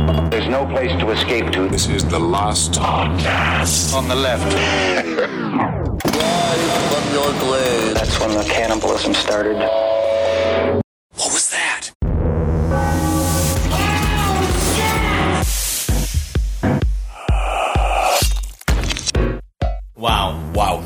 There's no place to escape to. This is the last podcast. On the left. From your grave. That's when the cannibalism started. What was that? Wow.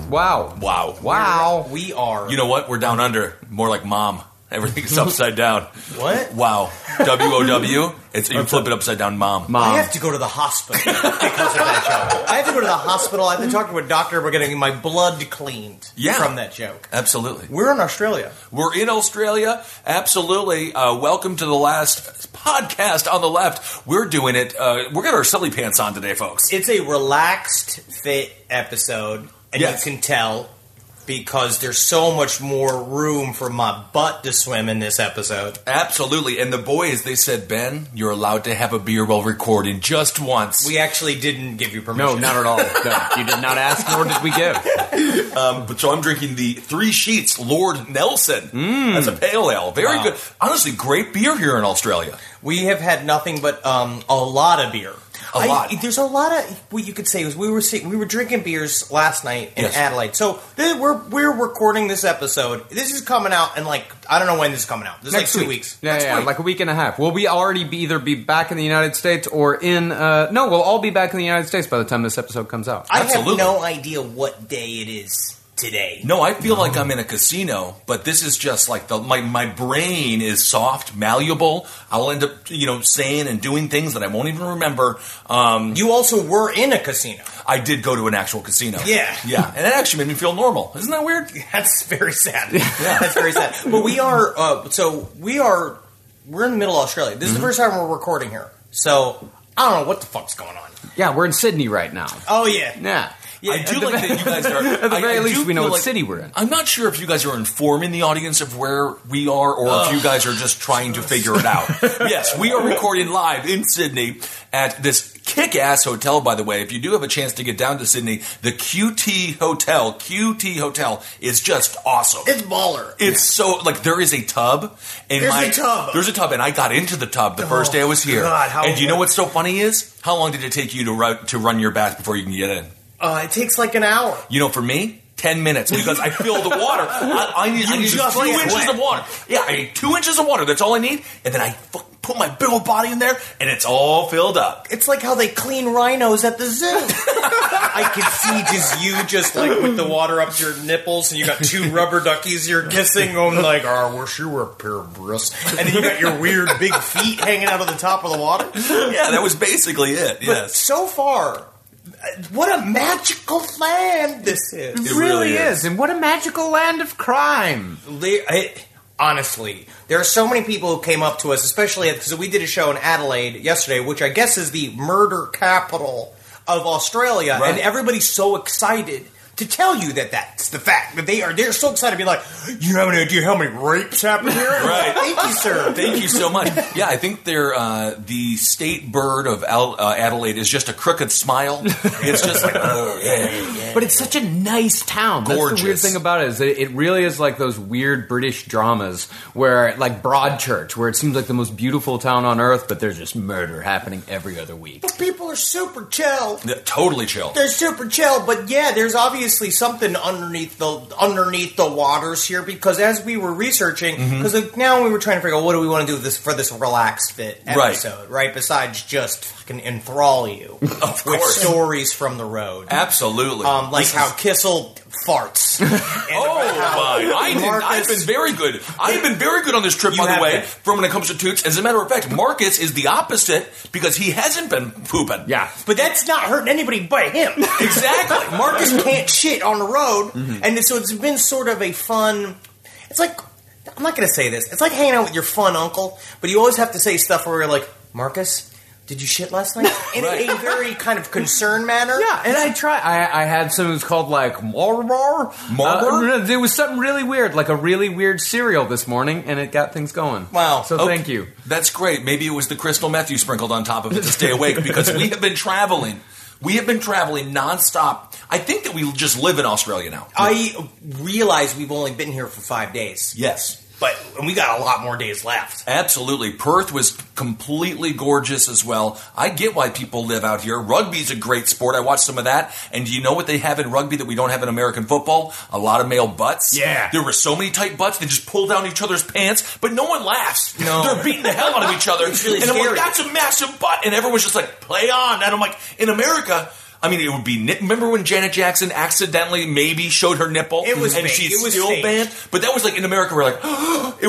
We are. You know what? We're down under. More like mom. Everything's upside down. What? Wow. W-O-W. You flip it upside down, mom. I have to go to the hospital because of that joke. I have to go to the hospital. I have to talk to a doctor. We're getting my blood cleaned from that joke. Absolutely. We're in Australia. We're in Australia. Absolutely. Welcome to the last podcast on the left. We're doing it. We're got our silly pants on today, folks. It's a relaxed, fit episode, and Yes. you can tell because there's so much more room for my butt to swim in this episode. Absolutely. And the boys, they said, Ben, you're allowed to have a beer while recording just once. We actually didn't give you permission. No, not at all. No, you did not ask, nor did we give. But so I'm drinking the Three Sheets Lord Nelson as a pale ale. Very good. Honestly, great beer here in Australia. We have had nothing but a lot of beer. A lot. There's a lot of what you could say was we were drinking beers last night in Adelaide. So we're recording this episode. This is coming out in I don't know when this is coming out. This is Next 2 week. weeks. Yeah, like a week and a half. Will we already either be back in the United States or in... no, we'll all be back in the United States by the time this episode comes out. I Absolutely. have no idea what day it is today. No, I feel like I'm in a casino, but this is just like my brain is soft, malleable. I'll end up, saying and doing things that I won't even remember. You also were in a casino. I did go to an actual casino. Yeah. Yeah, and that actually made me feel normal. Isn't that weird? That's very sad. That's very sad. But we are, we're in the middle of Australia. This is the first time we're recording here. So, I don't know what the fuck's going on. Yeah, we're in Sydney right now. Oh, yeah. Yeah. I do like that you guys are... At the very least, we know feel what city we're in. I'm not sure if you guys are informing the audience of where we are or if you guys are just trying to figure it out. Yes, we are recording live in Sydney at this kick-ass hotel, by the way. If you do have a chance to get down to Sydney, the QT Hotel is just awesome. It's baller. It's so, there is a tub. And There's a tub, and I got into the tub the first day I was here. God, and you know what's so funny is? How long did it take you to run your bath before you can get in? It takes an hour. For me, 10 minutes because I fill the water. I need just 2 inches of water. Yeah, I need 2 inches of water. That's all I need. And then I put my big old body in there, and it's all filled up. It's like how they clean rhinos at the zoo. I can see just with the water up to your nipples, and you got two rubber duckies you're kissing them I wish you were a pair of breasts. And then you got your weird big feet hanging out of the top of the water. Yeah, that was basically it, yes. But so far... what a magical land this is. It really is. And what a magical land of crime. Honestly, there are so many people who came up to us, especially because we did a show in Adelaide yesterday, which I guess is the murder capital of Australia, right. And everybody's so excited to tell you that that's the fact. That they're so excited to be like, you have any idea how many rapes happen here? Right. Thank you, sir. Thank you so much. Yeah, I think they're the state bird of Adelaide is just a crooked smile. It's just yeah. But it's such a nice town. Gorgeous. That's the weird thing about it is that it really is like those weird British dramas where, like Broadchurch, where it seems like the most beautiful town on earth, but there's just murder happening every other week. But people are super chill. Yeah, totally chill. They're super chill, but yeah, there's obviously something underneath the waters here because as we were researching, because now we were trying to figure out what do we want to do for this relaxed fit episode, right? Besides just fucking enthrall you with stories from the road, absolutely, how Kissel farts. I've been very good. I've been very good on this trip, by the way, from when it comes to toots. As a matter of fact, Marcus is the opposite because he hasn't been pooping. Yeah. But that's not hurting anybody but him. Exactly. Marcus can't shit on the road, and so it's been sort of a fun... It's like... I'm not going to say this. It's like hanging out with your fun uncle, but you always have to say stuff where you're like, Marcus... Did you shit last night? In a very kind of concerned manner? Yeah, and I had something that was called, Marlboro. There was something really weird, like a really weird cereal this morning, and it got things going. Wow. So thank you. That's great. Maybe it was the crystal meth you sprinkled on top of it to stay awake, because we have been traveling. We have been traveling nonstop. I think that we just live in Australia now. I realize we've only been here for 5 days. Yes. And we got a lot more days left. Absolutely. Perth was completely gorgeous as well. I get why people live out here. Rugby's a great sport. I watched some of that. And do you know what they have in rugby that we don't have in American football? A lot of male butts. Yeah. There were so many tight butts, they just pull down each other's pants, but no one laughs. No. They're beating the hell out of each other. It's really and I'm scary. like, that's a massive butt. And everyone's just like, play on. And I'm like, in America... I mean, it would be. Remember when Janet Jackson accidentally maybe showed her nipple, It was and fake. she's It was still fake. banned? But that was like in America, we're like, it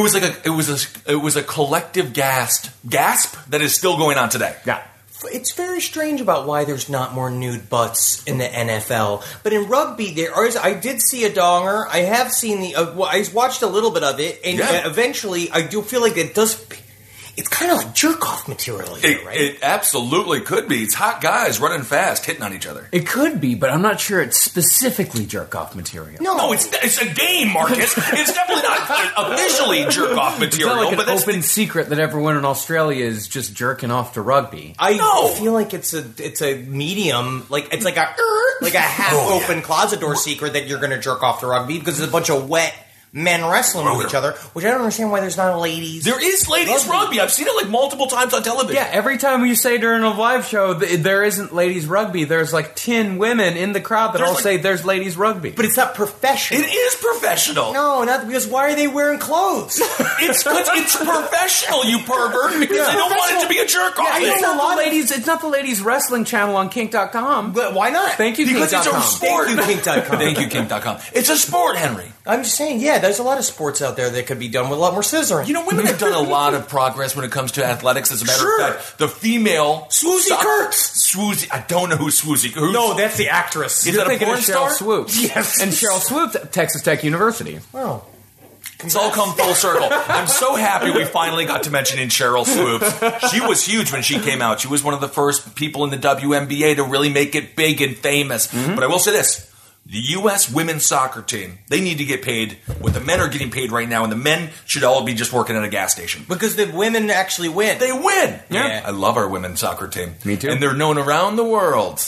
was a collective gasp that is still going on today. Yeah. It's very strange about why there's not more nude butts in the NFL. But in rugby, there is. I did see a donger. I have seen I watched a little bit of it, and eventually, I do feel like it does. It's kind of like jerk-off material here, right? It absolutely could be. It's hot guys running fast, hitting on each other. It could be, but I'm not sure it's specifically jerk-off material. No, it's a game, Marcus. It's definitely not officially jerk-off It's material. not like but an that's open secret that everyone in Australia is just jerking off to rugby. I feel like it's a medium, like it's like a half open closet door secret that you're going to jerk off to rugby because there's a bunch of wet men wrestling with each other, which I don't understand why there's not a ladies. There is ladies rugby. I've seen it like multiple times on television. Yeah, every time you say during a live show there isn't ladies rugby, there's like 10 women in the crowd that all say there's ladies rugby. But it's not professional. It is professional. No, not because why are they wearing clothes? It's professional, you pervert, because they don't want it to be a jerk-off Yeah, thing. it's not the ladies wrestling channel on kink.com. But why not? Thank you, Because it's a kink.com. sport. Thank you, kink.com. Thank you, kink.com. It's a sport, Henry. I'm just saying, there's a lot of sports out there that could be done with a lot more scissoring. You know, women have done a lot of progress when it comes to athletics. As a matter Sure. of fact, the female... Swoozie Kurtz. Swoozie... I don't know who Swoozie... No, that's the actress. Is You're that a thinking of porn Cheryl star? Swoops. Yes. And Cheryl Swoops at Texas Tech University. Oh. It's all come full circle. I'm so happy we finally got to mention Cheryl Swoops. She was huge when she came out. She was one of the first people in the WNBA to really make it big and famous. Mm-hmm. But I will say this. The U.S. women's soccer team, they need to get paid what the men are getting paid right now, and the men should all be just working at a gas station. Because the women actually win. They win! Yeah. I love our women's soccer team. Me too. And they're known around the world.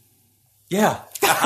Yeah.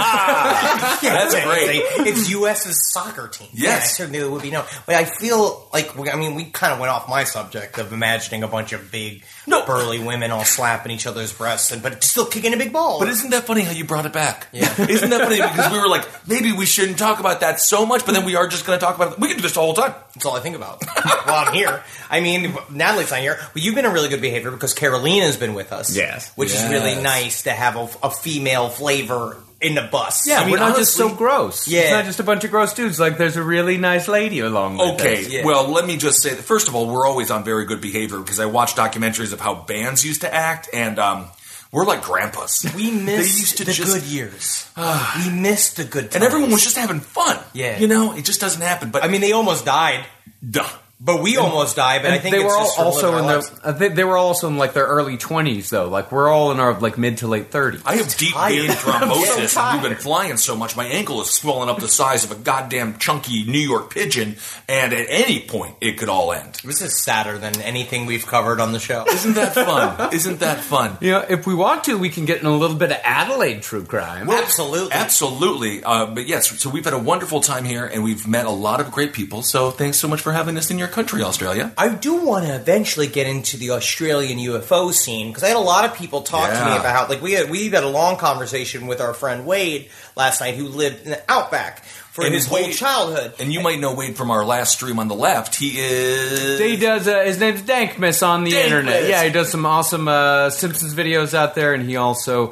That's great. It's U.S.'s soccer team. Yes. Yeah, I certainly would be known. But I feel like, we kind of went off my subject of imagining a bunch of big, burly women all slapping each other's breasts, but still kicking a big ball. But isn't that funny how you brought it back? Yeah. Isn't that funny? Because we were like, maybe we shouldn't talk about that so much, but then we are just going to talk about it. We can do this the whole time. That's all I think about while I'm here. I mean, Natalie's not here, but you've been a really good behavior because Carolina's been with us. Yes. Which is really nice to have a female flavor in the bus. Yeah, we're not just so gross. Yeah. It's not just a bunch of gross dudes. Like, there's a really nice lady along with Okay, us. Yeah. well, let me just say that, first of all, we're always on very good behavior because I watch documentaries of how bands used to act, and we're like grandpas. We missed They used to the just- good years. We missed the good times. And everyone was just having fun. Yeah. You know, it just doesn't happen. But I mean, they almost died. duh. But we almost died, but I think they it's were just also living in our their lives. they were also in like their early 20s though. Like we're all in our like mid to late 30s. I have deep tired. vein thrombosis, so and we've been flying so much, my ankle is swollen up the size of a goddamn chunky New York pigeon, and at any point, it could all end. This is sadder than anything we've covered on the show. Isn't that fun? Isn't that fun? You know, if we want to, we can get in a little bit of Adelaide true crime. Absolutely. Absolutely. But yes, so we've had a wonderful time here, and we've met a lot of great people, so thanks so much for having us in your country, Australia. I do want to eventually get into the Australian UFO scene because I had a lot of people talk to me about how, like, we had a long conversation with our friend Wade last night who lived in the Outback for And his is whole Wade- childhood. And you might know Wade from our last stream on the left. He is... He does. His name's Dankmas on the internet. Dankmas. Yeah, he does some awesome Simpsons videos out there, and he also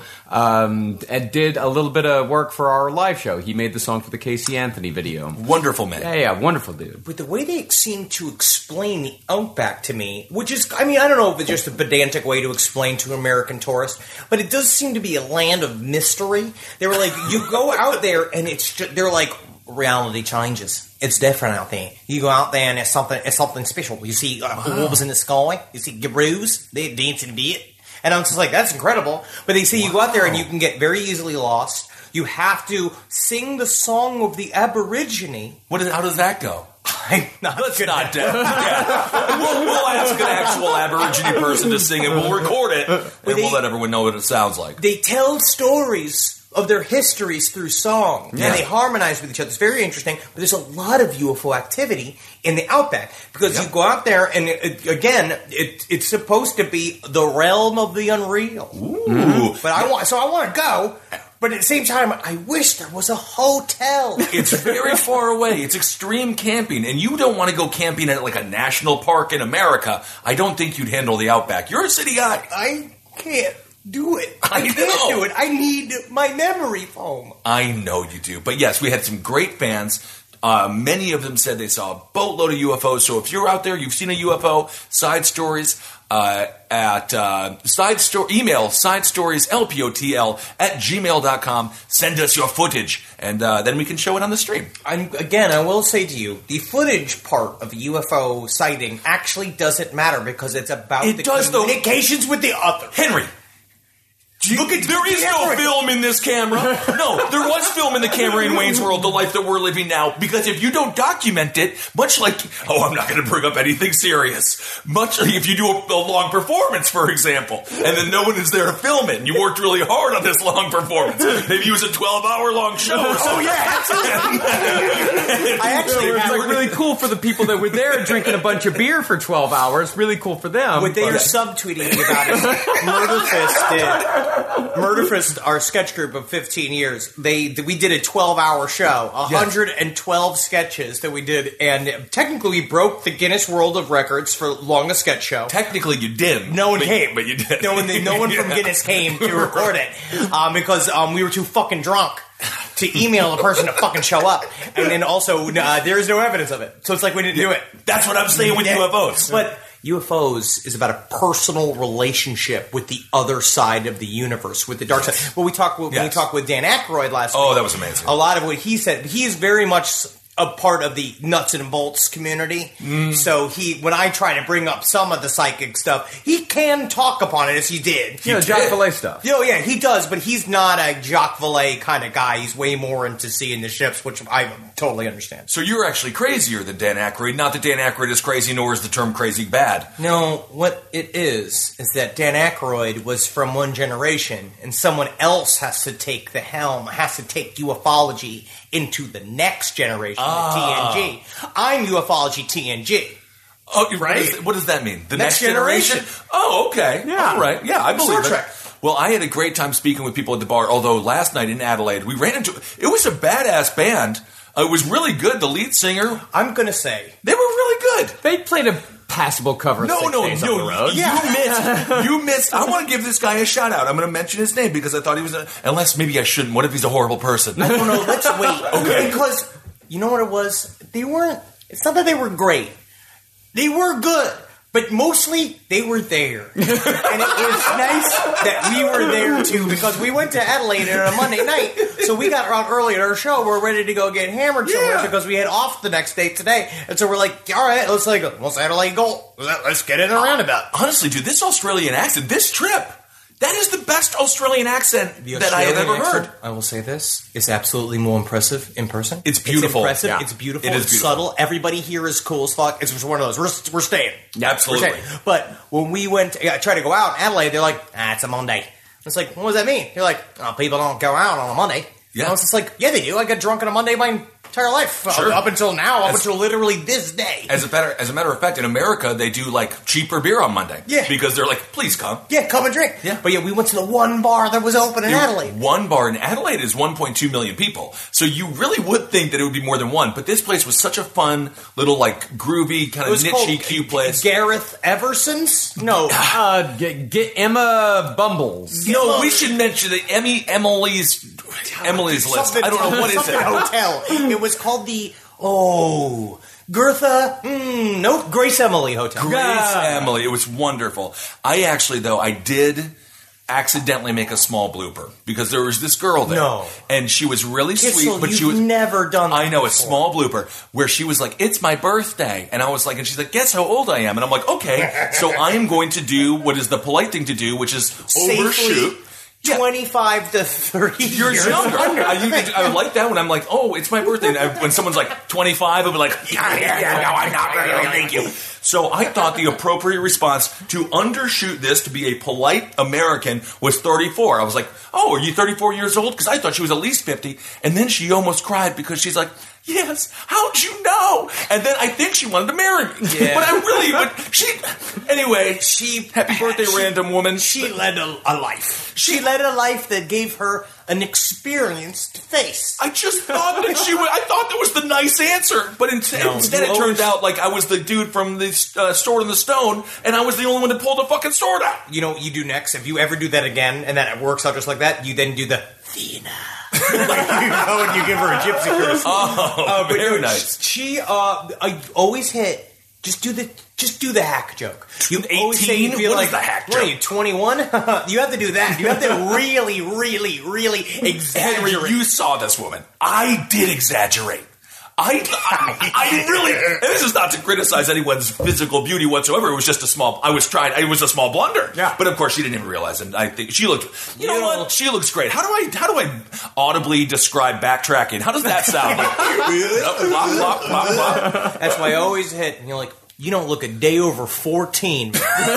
did a little bit of work for our live show. He made the song for the Casey Anthony video. Wonderful man. Yeah, wonderful dude. But the way they seem to explain the Outback to me, which is, I mean, I don't know if it's just a pedantic way to explain to an American tourist, but it does seem to be a land of mystery. They were like, you go out there and it's just, they're like, reality changes. It's different out there. You go out there and it's something special. You see wolves in the sky. You see gurus. They dance and beat. And I'm just like, that's incredible. But they say you go out there and you can get very easily lost. You have to sing the song of the Aborigine. How does that go? I'm not Let's good not at do yeah. We'll ask an actual Aborigine person to sing it. We'll record it, and we'll let everyone know what it sounds like. They tell stories of their histories through song, and they harmonize with each other. It's very interesting, but there's a lot of UFO activity in the Outback because you go out there, and it's supposed to be the realm of the unreal. Ooh. But I want to go. But at the same time, I wish there was a hotel. It's very far away. It's extreme camping, and you don't want to go camping at like a national park in America. I don't think you'd handle the Outback. You're a city guy. I can't do it. I can't know. do it. I need my memory foam. I know you do. But yes, we had some great fans. Many of them said they saw a boatload of UFOs. So if you're out there, you've seen a UFO, side stories at email sidestorieslpotl@gmail.com. Send us your footage, and then we can show it on the stream. I will say to you, the footage part of a UFO sighting actually doesn't matter because it's about communications with the other. Henry. There is no film in this camera. No, there was film in the camera in Wayne's World, the life that we're living now. Because if you don't document it, much like, I'm not going to bring up anything serious. Much like if you do a long performance, for example, and then no one is there to film it, and you worked really hard on this long performance. Maybe it was a 12-hour long show. Oh, yeah. It's like really cool for the people that were there drinking a bunch of beer for 12 hours. Really cool for them. What they are subtweeting me about is Murderfist did. Murderfist, our sketch group of 15 years, we did a 12-hour show, 112 sketches that we did, and technically we broke the Guinness World of Records for longest sketch show. Technically you did. No one came. But you did. No one from Guinness came to record it because we were too fucking drunk to email the person to fucking show up. And then also, there is no evidence of it. So it's like we didn't do it. That's what I'm saying with UFOs. But UFOs is about a personal relationship with the other side of the universe, with the dark side. Well, we talked when we talked with Dan Aykroyd last week. Oh, that was amazing. A lot of what he said, he is very much a part of the nuts and bolts community. So when I try to bring up some of the psychic stuff, he can talk upon it as he did. Jacques Vallée stuff. Oh, yeah, he does, but he's not a Jacques Vallée kind of guy. He's way more into seeing the ships, which I totally understand. So you're actually crazier than Dan Aykroyd. Not that Dan Aykroyd is crazy, nor is the term crazy bad. No, what it is that Dan Aykroyd was from one generation, and someone else has to take the helm, has to take ufology into the next generation, the TNG. I'm ufology TNG. Oh, right? What does that mean? The next generation? Oh, okay. Yeah. All right. Yeah, I believe Star it. Trek. Well, I had a great time speaking with people at the bar, although last night in Adelaide, we ran into... It was a badass band. It was really good. The lead singer... I'm going to say... They were really good. They played a passable cover. No. On the road. You missed. I want to give this guy a shout out. I'm going to mention his name because I thought he was unless maybe I shouldn't. What if he's a horrible person? I don't know. Let's wait. Okay. Because you know what it was? They weren't... It's not that they were great. They were good. But mostly, they were there. And it was nice that we were there, too, because we went to Adelaide on a Monday night, so we got out early at our show. We're ready to go get hammered somewhere because we had off the next day today. And so we're like, all right, let's Adelaide go. Let's get in a roundabout. Honestly, dude, this Australian accent, this trip, that is the best Australian accent that I have ever heard. I will say this, it's absolutely more impressive in person. It's beautiful. It's impressive. Yeah. It's beautiful. It is it's beautiful. subtle. Everybody here is cool as fuck. It's just one of those. We're staying. Absolutely. We're staying. But when we tried to go out in Adelaide, they're like, it's a Monday. It's like, what does that mean? You're like, people don't go out on a Monday. Yeah. And I was just like, yeah, they do. I got drunk on a Monday my entire life. Sure. Up until now, up until literally this day. As a matter of fact, in America, they do like cheaper beer on Monday. Yeah. Because they're like, please come. Yeah, come and drink. Yeah. But we went to the one bar that was open in Adelaide. One bar in Adelaide is 1.2 million people. So you really would think that it would be more than one. But this place was such a fun, little like groovy, kind of niche cute place. Gareth Everson's? No. Get Emma Bumbles. No, we should mention that Emily's list. I don't know what is it. Hotel. It was called the Gertha. Grace Emily Hotel. Grace Emily. It was wonderful. I did accidentally make a small blooper because there was this girl there. No. And she was really sweet, but she was never done that I know, before. a small blooper where she was like, it's my birthday. And I was like, and she's like, guess how old I am? And I'm like, okay, so I am going to do what is the polite thing to do, which is overshoot. 25 to 30 years younger. I would like that when I'm like, oh, it's my birthday. And when someone's like 25, I'll be like, no, I'm not really, thank you. So I thought the appropriate response to undershoot this to be a polite American was 34. I was like, oh, are you 34 years old? Because I thought she was at least 50. And then she almost cried because she's like, yes, how'd you know? And then I think she wanted to marry me. Yeah. Happy birthday, random woman. She led a life. She led a life that gave her an experienced face. I just thought that I thought that was the nice answer. But instead it turned out like I was the dude from the Sword in the Stone, and I was the only one that pulled the fucking sword out. You know what you do next? If you ever do that again, and that it works out just like that, you then do the Thena. Like you go and you give her a gypsy curse. Oh, very nice. I always hit. Just do the hack joke. You 18? always say you feel What like is the hack what joke? are you 21? You have to do that. You have to really, really, really exaggerate. Henry, you saw this woman. I did exaggerate. I really. And this is not to criticize anyone's physical beauty whatsoever. It was just a small. It was a small blunder. Yeah. But of course, she didn't even realize it. I think she looked. You know what? She looks great. How do I audibly describe backtracking? How does that sound? Like, blah, blah, blah, blah. That's why I always hit. And you're like, you don't look a day over 14.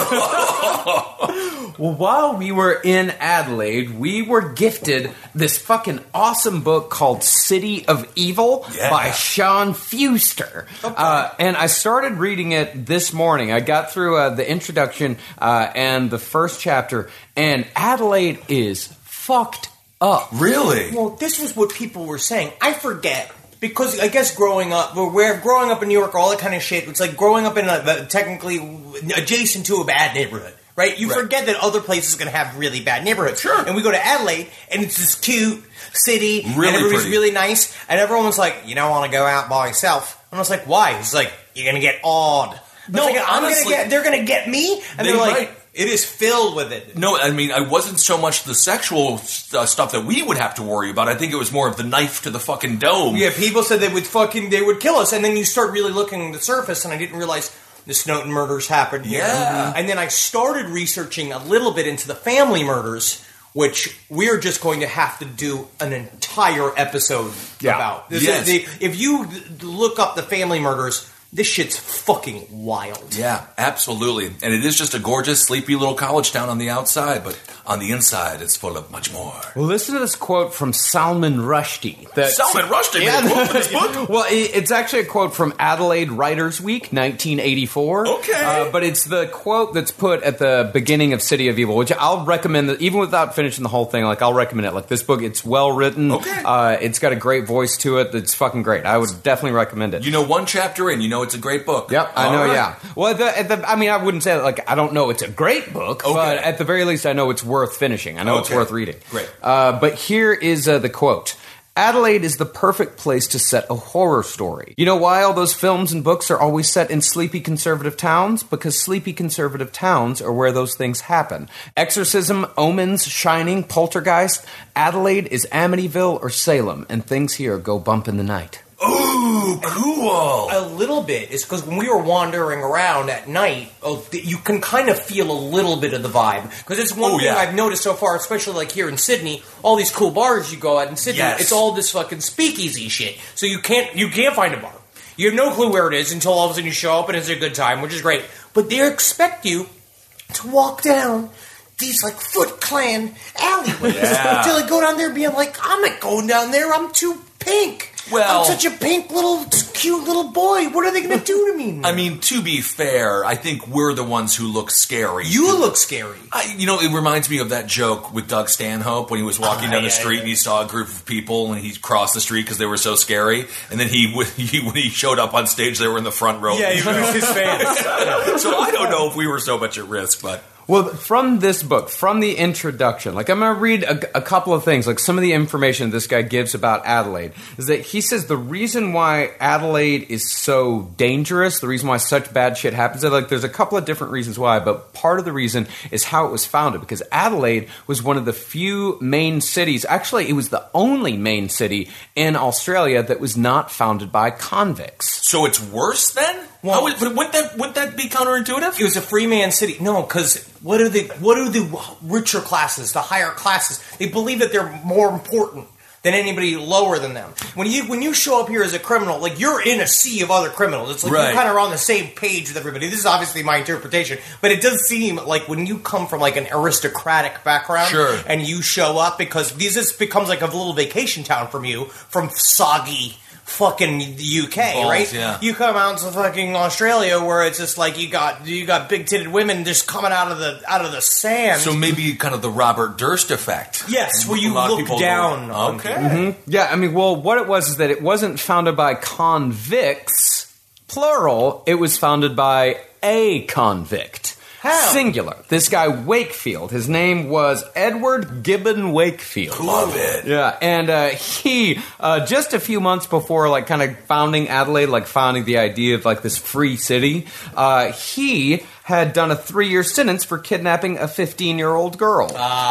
Well, while we were in Adelaide, we were gifted this fucking awesome book called City of Evil by Sean Fuster. Okay. And I started reading it this morning. I got through the introduction and the first chapter, and Adelaide is fucked up. Really? Well, this was what people were saying. I forget. Because I guess growing up in New York, all that kind of shit, it's like growing up in a technically adjacent to a bad neighborhood, right? You forget that other places are going to have really bad neighborhoods. Sure. And we go to Adelaide, and it's this cute city, really and everybody's pretty. really nice, and everyone was like, you don't want to go out by yourself. And I was like, why? He's like, you're going to get awed. No, honestly, they're going to get me? And they're like... Right. It is filled with it. No, I mean, I wasn't so much the sexual stuff that we would have to worry about. I think it was more of the knife to the fucking dome. Yeah, people said they would kill us, and then you start really looking at the surface, and I didn't realize the Snowden murders happened here. Yeah. And then I started researching a little bit into the family murders, which we're just going to have to do an entire episode about. If you look up the family murders, this shit's fucking wild. Yeah, absolutely. And it is just a gorgeous, sleepy little college town on the outside, but on the inside, it's full of much more. Well, listen to this quote from Salman Rushdie. Salman Rushdie made a quote for this book? Well, it's actually a quote from Adelaide Writers' Week, 1984. Okay. But it's the quote that's put at the beginning of City of Evil, which I'll recommend, even without finishing the whole thing, like, I'll recommend it. Like, this book, it's well written. Okay. It's got a great voice to it. It's fucking great. I would definitely recommend it. You know, one chapter in, you know it's a great book. Yep, I know, right. yeah. Well, I mean, I wouldn't say, like, I don't know it's a great book, but at the very least, I know it's worth finishing. I know it's worth reading. Great. But here is the quote. Adelaide is the perfect place to set a horror story. You know why all those films and books are always set in sleepy conservative towns? Because sleepy conservative towns are where those things happen. Exorcism, Omens, Shining, Poltergeist. Adelaide is Amityville or Salem, and things here go bump in the night. Ooh, cool. A little bit is because when we were wandering around at night, you can kind of feel a little bit of the vibe. Because it's one thing I've noticed so far, especially like here in Sydney, all these cool bars you go at in Sydney, it's all this fucking speakeasy shit. So you can't find a bar. You have no clue where it is until all of a sudden you show up and it's a good time, which is great. But they expect you to walk down these like Foot Clan alleyways until they go down there being like, I'm not going down there, I'm too pink. Well, I'm such a pink little, cute little boy. What are they going to do to me? I mean, to be fair, I think we're the ones who look scary. You look scary. It reminds me of that joke with Doug Stanhope when he was walking down the street and he saw a group of people and he crossed the street because they were so scary. And then when he showed up on stage, they were in the front row. Yeah, he was his fans. So I don't know if we were so much at risk, but... Well, from this book, from the introduction, like I'm going to read a couple of things, like some of the information this guy gives about Adelaide, is that he says the reason why Adelaide is so dangerous, the reason why such bad shit happens, like there's a couple of different reasons why, but part of the reason is how it was founded, because Adelaide was one of the few main cities, actually it was the only main city in Australia that was not founded by convicts. So it's worse then? Well, wouldn't that be counterintuitive? It was a free man city. No, because what are the richer classes, the higher classes? They believe that they're more important than anybody lower than them. When you show up here as a criminal, like, you're in a sea of other criminals. It's like Right. you kind of are on the same page with everybody. This is obviously my interpretation, but it does seem like when you come from like an aristocratic background, Sure. and you show up because this becomes like a little vacation town from you from soggy fucking UK, Balls, right? yeah. You come out to fucking Australia where it's just like you got big titted women just coming out of the sand. So maybe kind of the Robert Durst effect. Yes, where A you lot of look people down go, on okay. Yeah, I mean, well, what it was is that it wasn't founded by convicts, plural. It was founded by a convict. How? Singular. This guy Wakefield. His name was Edward Gibbon Wakefield. Love it. Yeah, and he just a few months before, like, kind of founding Adelaide, like founding the idea of like this free city, he had done a 3-year sentence for kidnapping a 15-year-old girl.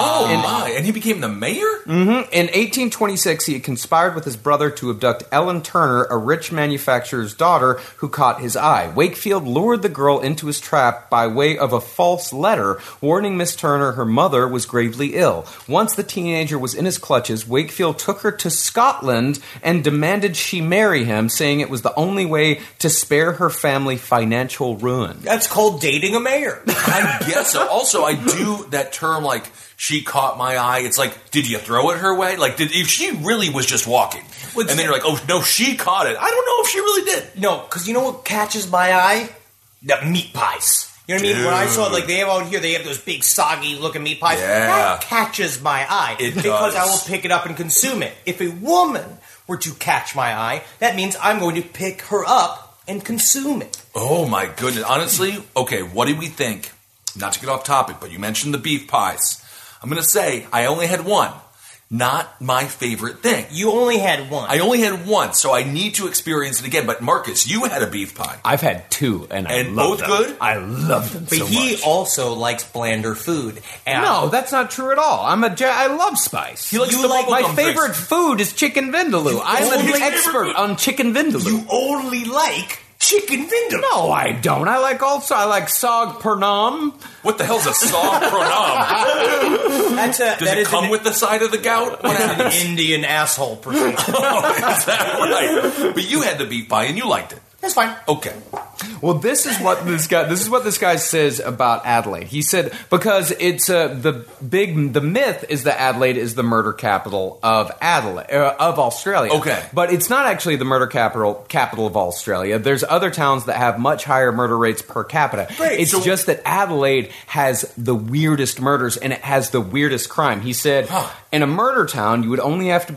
And he became the mayor? In 1826, he had conspired with his brother to abduct Ellen Turner, a rich manufacturer's daughter, who caught his eye. Wakefield lured the girl into his trap by way of a false letter, warning Miss Turner her mother was gravely ill. Once the teenager was in his clutches, Wakefield took her to Scotland and demanded she marry him, saying it was the only way to spare her family financial ruin. That's called dating a mayor. I guess so. Also, I do that term, like, she caught my eye. It's like, did you throw it her way? Like, if she really was just walking, and then you're like, oh, no, she caught it. I don't know if she really did. No, because you know what catches my eye? The meat pies. You know what I mean? When I saw, like, they have out here, they have those big soggy looking meat pies. Yeah. That catches my eye. It because does. I will pick it up and consume it. If a woman were to catch my eye, that means I'm going to pick her up and consume it. Oh, my goodness. Honestly, okay, what do we think? Not to get off topic, but you mentioned the beef pies. I'm going to say I only had one. Not my favorite thing. You only had one. I only had one, so I need to experience it again. But Marcus, you had a beef pie. I've had 2, and I And love both them. good? I love them but so he much. also likes blander food. And No, that's not true at all. I love spice. He likes You the like My bubblegum favorite drinks. food is chicken vindaloo. I'm an only- expert on chicken vindaloo. you only like chicken vindaloo. No, I don't. I like sog pernam. What the hell's a song pronam? Does Does it come with the side of the gout? What an happens? Indian asshole procedure? Oh, is that right? But you had the beef pie and you liked it. That's fine. Okay. Well, this is what this guy says about Adelaide. He said because it's the myth is that Adelaide is the murder capital of Australia. Okay. But it's not actually the murder capital of Australia. There's other towns that have much higher murder rates per capita. Great. It's just that Adelaide has the weirdest murders and it has the weirdest crime. He said in a murder town you would only have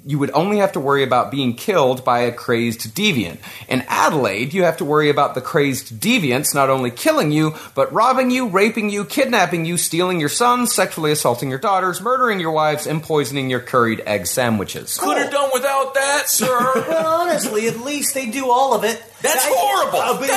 to worry about being killed by a crazed deviant. In Adelaide, you have to worry about the crazed deviants not only killing you, but robbing you, raping you, kidnapping you, stealing your sons, sexually assaulting your daughters, murdering your wives, and poisoning your curried egg sandwiches. Could have done without that, sir. Well, honestly, at least they do all of it. That's horrible.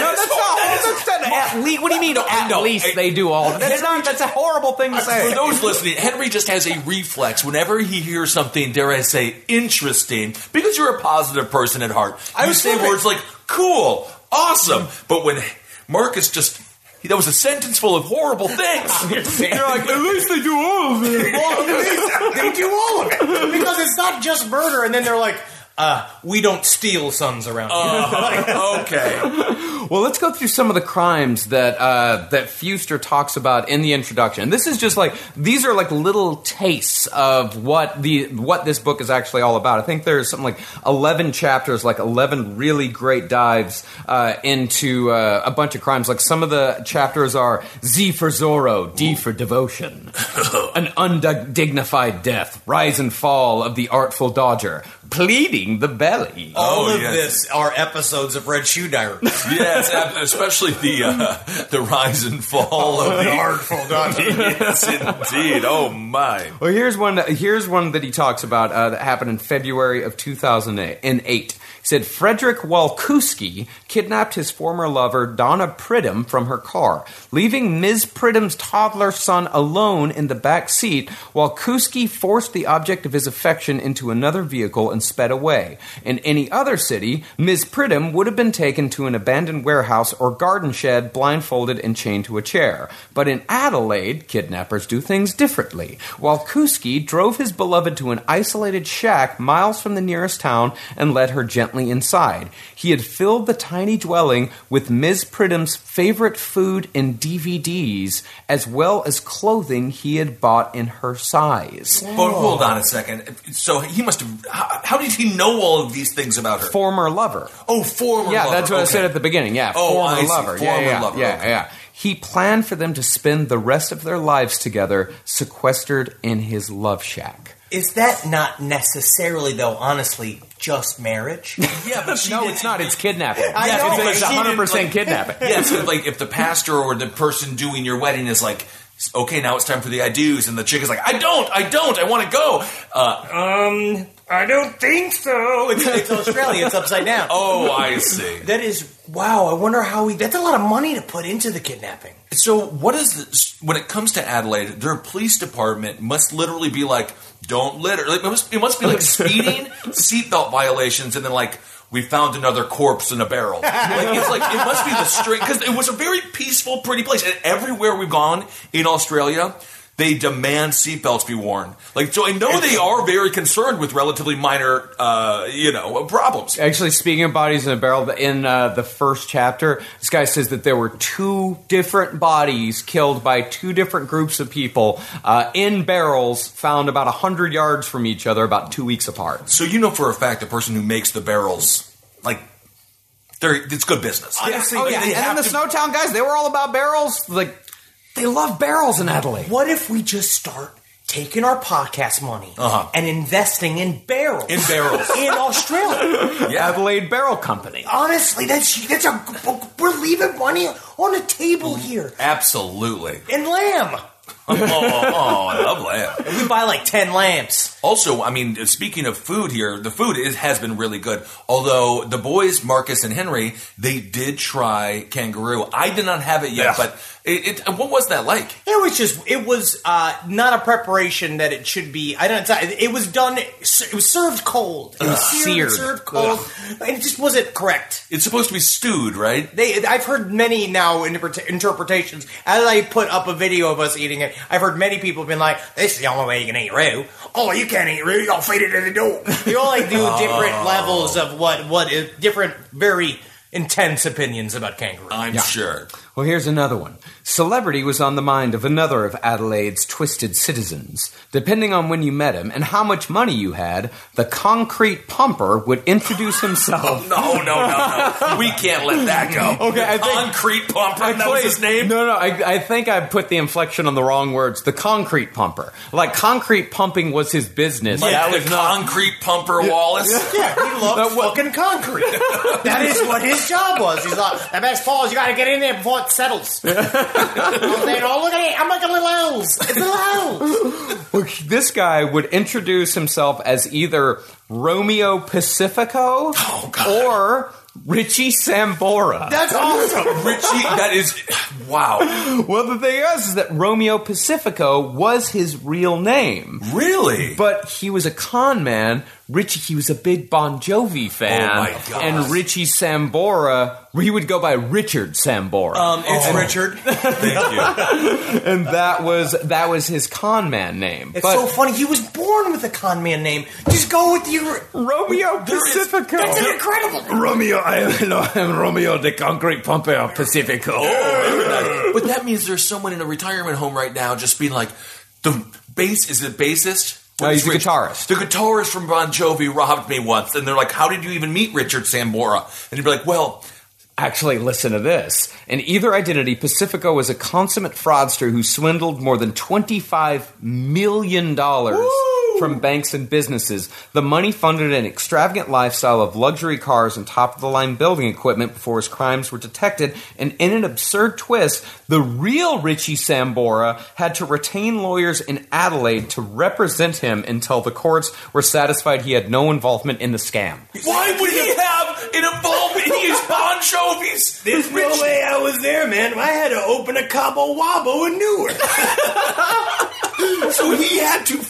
At least, what do you mean? At least they do all. That's a horrible thing to say. For those listening, Henry just has a reflex whenever he hears something, dare I say, interesting, because you're a positive person at heart. You say words like, cool, awesome, but when Marcus just... That was a sentence full of horrible things. You're like, at least they do all of it. Well, at least they do all of it. Because it's not just murder, and then they're like, we don't steal sons around here. Okay. Well, let's go through some of the crimes that Fewster talks about in the introduction. This is just these are like little tastes of what this book is actually all about. I think there's something like 11 chapters, like 11 really great dives into a bunch of crimes. Like some of the chapters are Z for Zorro, D for devotion, an undignified death, rise and fall of the artful dodger, pleading the belly. All of yes. this are episodes of Red Shoe Diaries. Yes, especially the rise and fall of the Artful Dodger. Yes, indeed. Oh my. Well, here's one that he talks about that happened in February of 2008. He said Frederick Walkuski kidnapped his former lover, Donna Pridham, from her car. Leaving Ms. Pridham's toddler son alone in the back seat, Walkuski forced the object of his affection into another vehicle and sped away. In any other city, Ms. Pridham would have been taken to an abandoned warehouse or garden shed, blindfolded and chained to a chair. But in Adelaide, kidnappers do things differently. While Kuski drove his beloved to an isolated shack miles from the nearest town and led her gently inside. He had filled the tiny dwelling with Ms. Pridham's favorite food and DVDs, as well as clothing he had bought in her size. But hold on a second. So he must have... How did he know all of these things about her? Former lover. Oh, former lover. Yeah, that's what I said at the beginning. Yeah, former lover. Former lover. Yeah. He planned for them to spend the rest of their lives together, sequestered in his love shack. Is that not necessarily, though, honestly, just marriage? Yeah, but No, it's not. It's kidnapping. I know, It's but she 100% kidnapping. Yeah, so like if the pastor or the person doing your wedding is like, okay, now it's time for the I do's, and the chick is like, I don't, I want to go. I don't think so. It's Australia. It's upside down. Oh, I see. That is, wow, I wonder how that's a lot of money to put into the kidnapping. So what is this, when it comes to Adelaide, their police department must literally be like, don't litter. Like, it must be like speeding, seatbelt violations, and then like, we found another corpse in a barrel. It's like it must be the straight, because it was a very peaceful, pretty place. And everywhere we've gone in Australia, they demand seatbelts be worn. Like, so I know they are very concerned with relatively minor, problems. Actually, speaking of bodies in a barrel, in the first chapter, this guy says that there were 2 different bodies killed by 2 different groups of people in barrels found about 100 yards from each other, about 2 weeks apart. So you know for a fact the person who makes the barrels, like, it's good business. Honestly, And then the Snowtown guys, they were all about barrels. Like, they love barrels in Adelaide. What if we just start taking our podcast money and investing in barrels? In barrels. In Australia. Yeah. Adelaide Barrel Company. Honestly, we're leaving money on the table here. Absolutely. And lamb. I love lamb. And we buy like 10 lambs. Also, I mean, speaking of food here, the food has been really good. Although the boys, Marcus and Henry, they did try kangaroo. I did not have it yet, but what was that like? It was not a preparation that it should be. It was done. It was served cold. It was seared. Served cold, and it just wasn't correct. It's supposed to be stewed, right? I've heard many now interpretations. As I put up a video of us eating it, I've heard many people have been like, "This is the only way you can eat roux." Oh, you can't eat roux. You'll feed it to the door. You all like do different levels of what is different, very intense opinions about kangaroo. I'm sure. Well, here's another one. Celebrity was on the mind of another of Adelaide's twisted citizens. Depending on when you met him and how much money you had, the concrete pumper would introduce himself. No. We can't let that go. Okay, concrete pumper, that was his name? No, I think I put the inflection on the wrong words. The concrete pumper. Like, concrete pumping was his business. Like that the was not... concrete pumper Wallace? Yeah, he loved fucking concrete. That is what his job was. He's like, the best part is you got to get in there before it settles. Look at it. I'm like a little elves. It's little elves. Look, this guy would introduce himself as either Romeo Pacifico or Richie Sambora. That's awesome. Richie, that is... Wow. Well, the thing is that Romeo Pacifico was his real name. Really? But he was a con man. Richie, he was a big Bon Jovi fan. Oh, my God. And Richie Sambora, he would go by Richard Sambora. It's Richard. Thank you. And that was his con man name. It's so funny. He was born with a con man name. Just go with your... Romeo Pacifico. That's an incredible name. Romeo, I'm Romeo the Concrete Pumper Pacifico. Oh, but that means there's someone in a retirement home right now just being like, is it bassist? No, he's the guitarist. The guitarist from Bon Jovi robbed me once, and they're like, how did you even meet Richard Sambora? And he'd be like, well... Actually, listen to this. In either identity, Pacifico was a consummate fraudster who swindled more than $25 million from banks and businesses. The money funded an extravagant lifestyle of luxury cars and top-of-the-line building equipment before his crimes were detected. And in an absurd twist, the real Richie Sambora had to retain lawyers in Adelaide to represent him until the courts were satisfied he had no involvement in the scam. Why would he have an involvement? He is Bon Jovi's. There's no way I was there, man. I had to open a Cabo Wabo in Newark. So he had to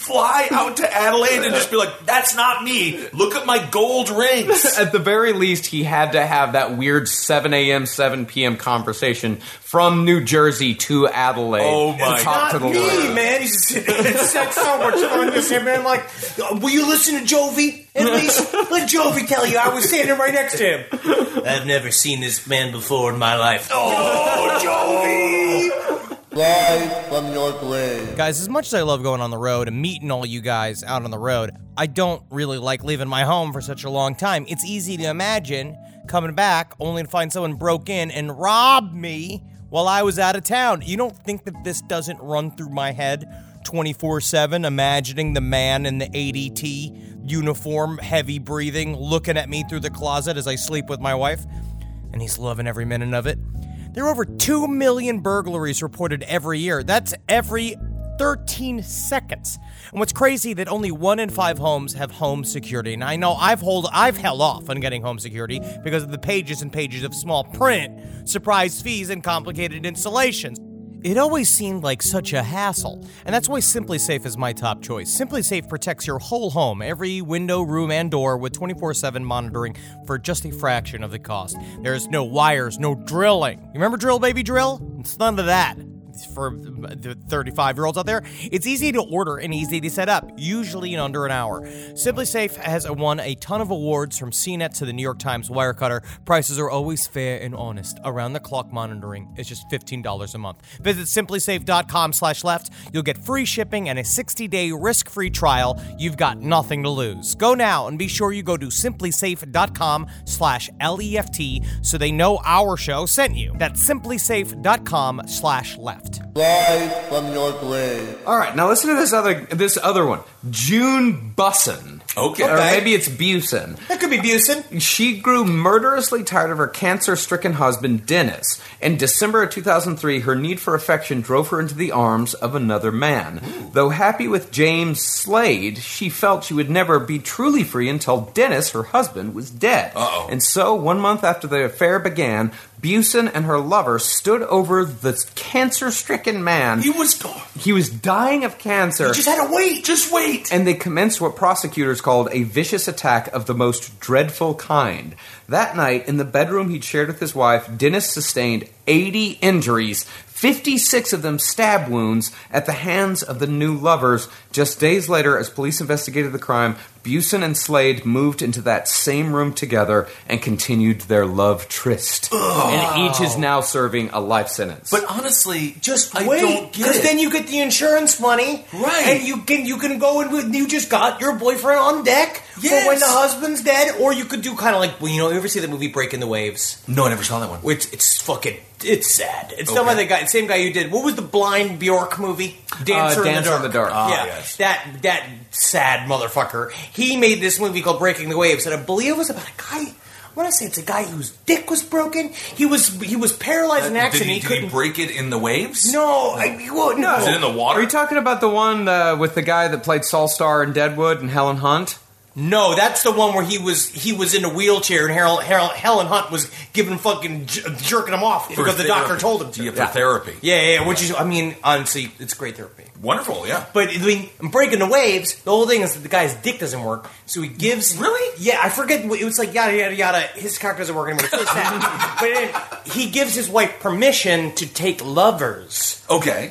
fly out to Adelaide and just be like, that's not me. Look at my gold rings. At the very least, he had to have that weird 7 a.m., 7 p.m. conversation from New Jersey to Adelaide. Oh, my to talk to the me, lawyer. man. It's so much fun to say, man. Like, will you listen to Jovi? At least let Jovi tell you I was standing right next to him. I've never seen this man before in my life. Oh, Jovi! Live from your grave. Guys, as much as I love going on the road and meeting all you guys out on the road, I don't really like leaving my home for such a long time. It's easy to imagine coming back only to find someone broke in and robbed me while I was out of town. You don't think that this doesn't run through my head 24/7, imagining the man in the ADT uniform, heavy breathing, looking at me through the closet as I sleep with my wife, and he's loving every minute of it? There are over 2 million burglaries reported every year. That's every 13 seconds. And what's crazy that only 1 in 5 homes have home security. And I know I've held off on getting home security because of the pages and pages of small print, surprise fees, and complicated installations. It always seemed like such a hassle, and that's why SimpliSafe is my top choice. SimpliSafe protects your whole home, every window, room, and door with 24/7 monitoring for just a fraction of the cost. There's no wires, no drilling. You remember Drill Baby Drill? It's none of that. For the 35-year-olds out there, it's easy to order and easy to set up, usually in under an hour. SimpliSafe has won a ton of awards from CNET to the New York Times Wirecutter. Prices are always fair and honest. Around-the-clock monitoring is just $15 a month. Visit SimpliSafe.com/left. You'll get free shipping and a 60-day risk-free trial. You've got nothing to lose. Go now and be sure you go to SimpliSafe.com/LEFT so they know our show sent you. That's SimpliSafe.com/left. Live from your grave. All right, now listen to this other one. June Bussin. Okay. Or maybe it's Busin. That could be Busin. She grew murderously tired of her cancer-stricken husband, Dennis. In December of 2003, her need for affection drove her into the arms of another man. Ooh. Though happy with James Slade, she felt she would never be truly free until Dennis, her husband, was dead. Uh-oh. And so, 1 month after the affair began, Busin and her lover stood over the cancer-stricken man. He was gone. He was dying of cancer. You just had to wait. Just wait. And they commenced what prosecutors called a vicious attack of the most dreadful kind. That night, in the bedroom he'd shared with his wife, Dennis sustained 80 injuries, 56 of them stab wounds, at the hands of the new lovers. Just days later, as police investigated the crime, Busin and Slade moved into that same room together and continued their love tryst. Ugh. And each is now serving a life sentence. But honestly, Just I wait, don't get because it. then you get the insurance money, Right. And you can go in with you just got your boyfriend on deck Yes. for when the husband's dead, or you could do kind of like you ever see the movie Breaking the Waves? No, I never saw that one. It's sad. It's done by the same guy who did what was the blind Bjork movie? Dancer in the Dark. Yeah, yes. that sad motherfucker. He made this movie called Breaking the Waves, and I believe it was about a guy. I want to say it's a guy whose dick was broken. He was paralyzed in an accident. Did he break it in the waves? No, no. Was it in the water? Are you talking about the one with the guy that played Saul Starr in Deadwood and Helen Hunt? No, that's the one where he was in a wheelchair and Helen Hunt was giving fucking jerking him off because the doctor told him to. Yeah, for therapy. Yeah, which is, honestly, it's great therapy. Wonderful, yeah. But in Breaking the Waves, the whole thing is that the guy's dick doesn't work, so he gives... Really? Yeah, I forget, it was like yada, yada, yada, his character doesn't work anymore, it's really sad. But then he gives his wife permission to take lovers. Okay.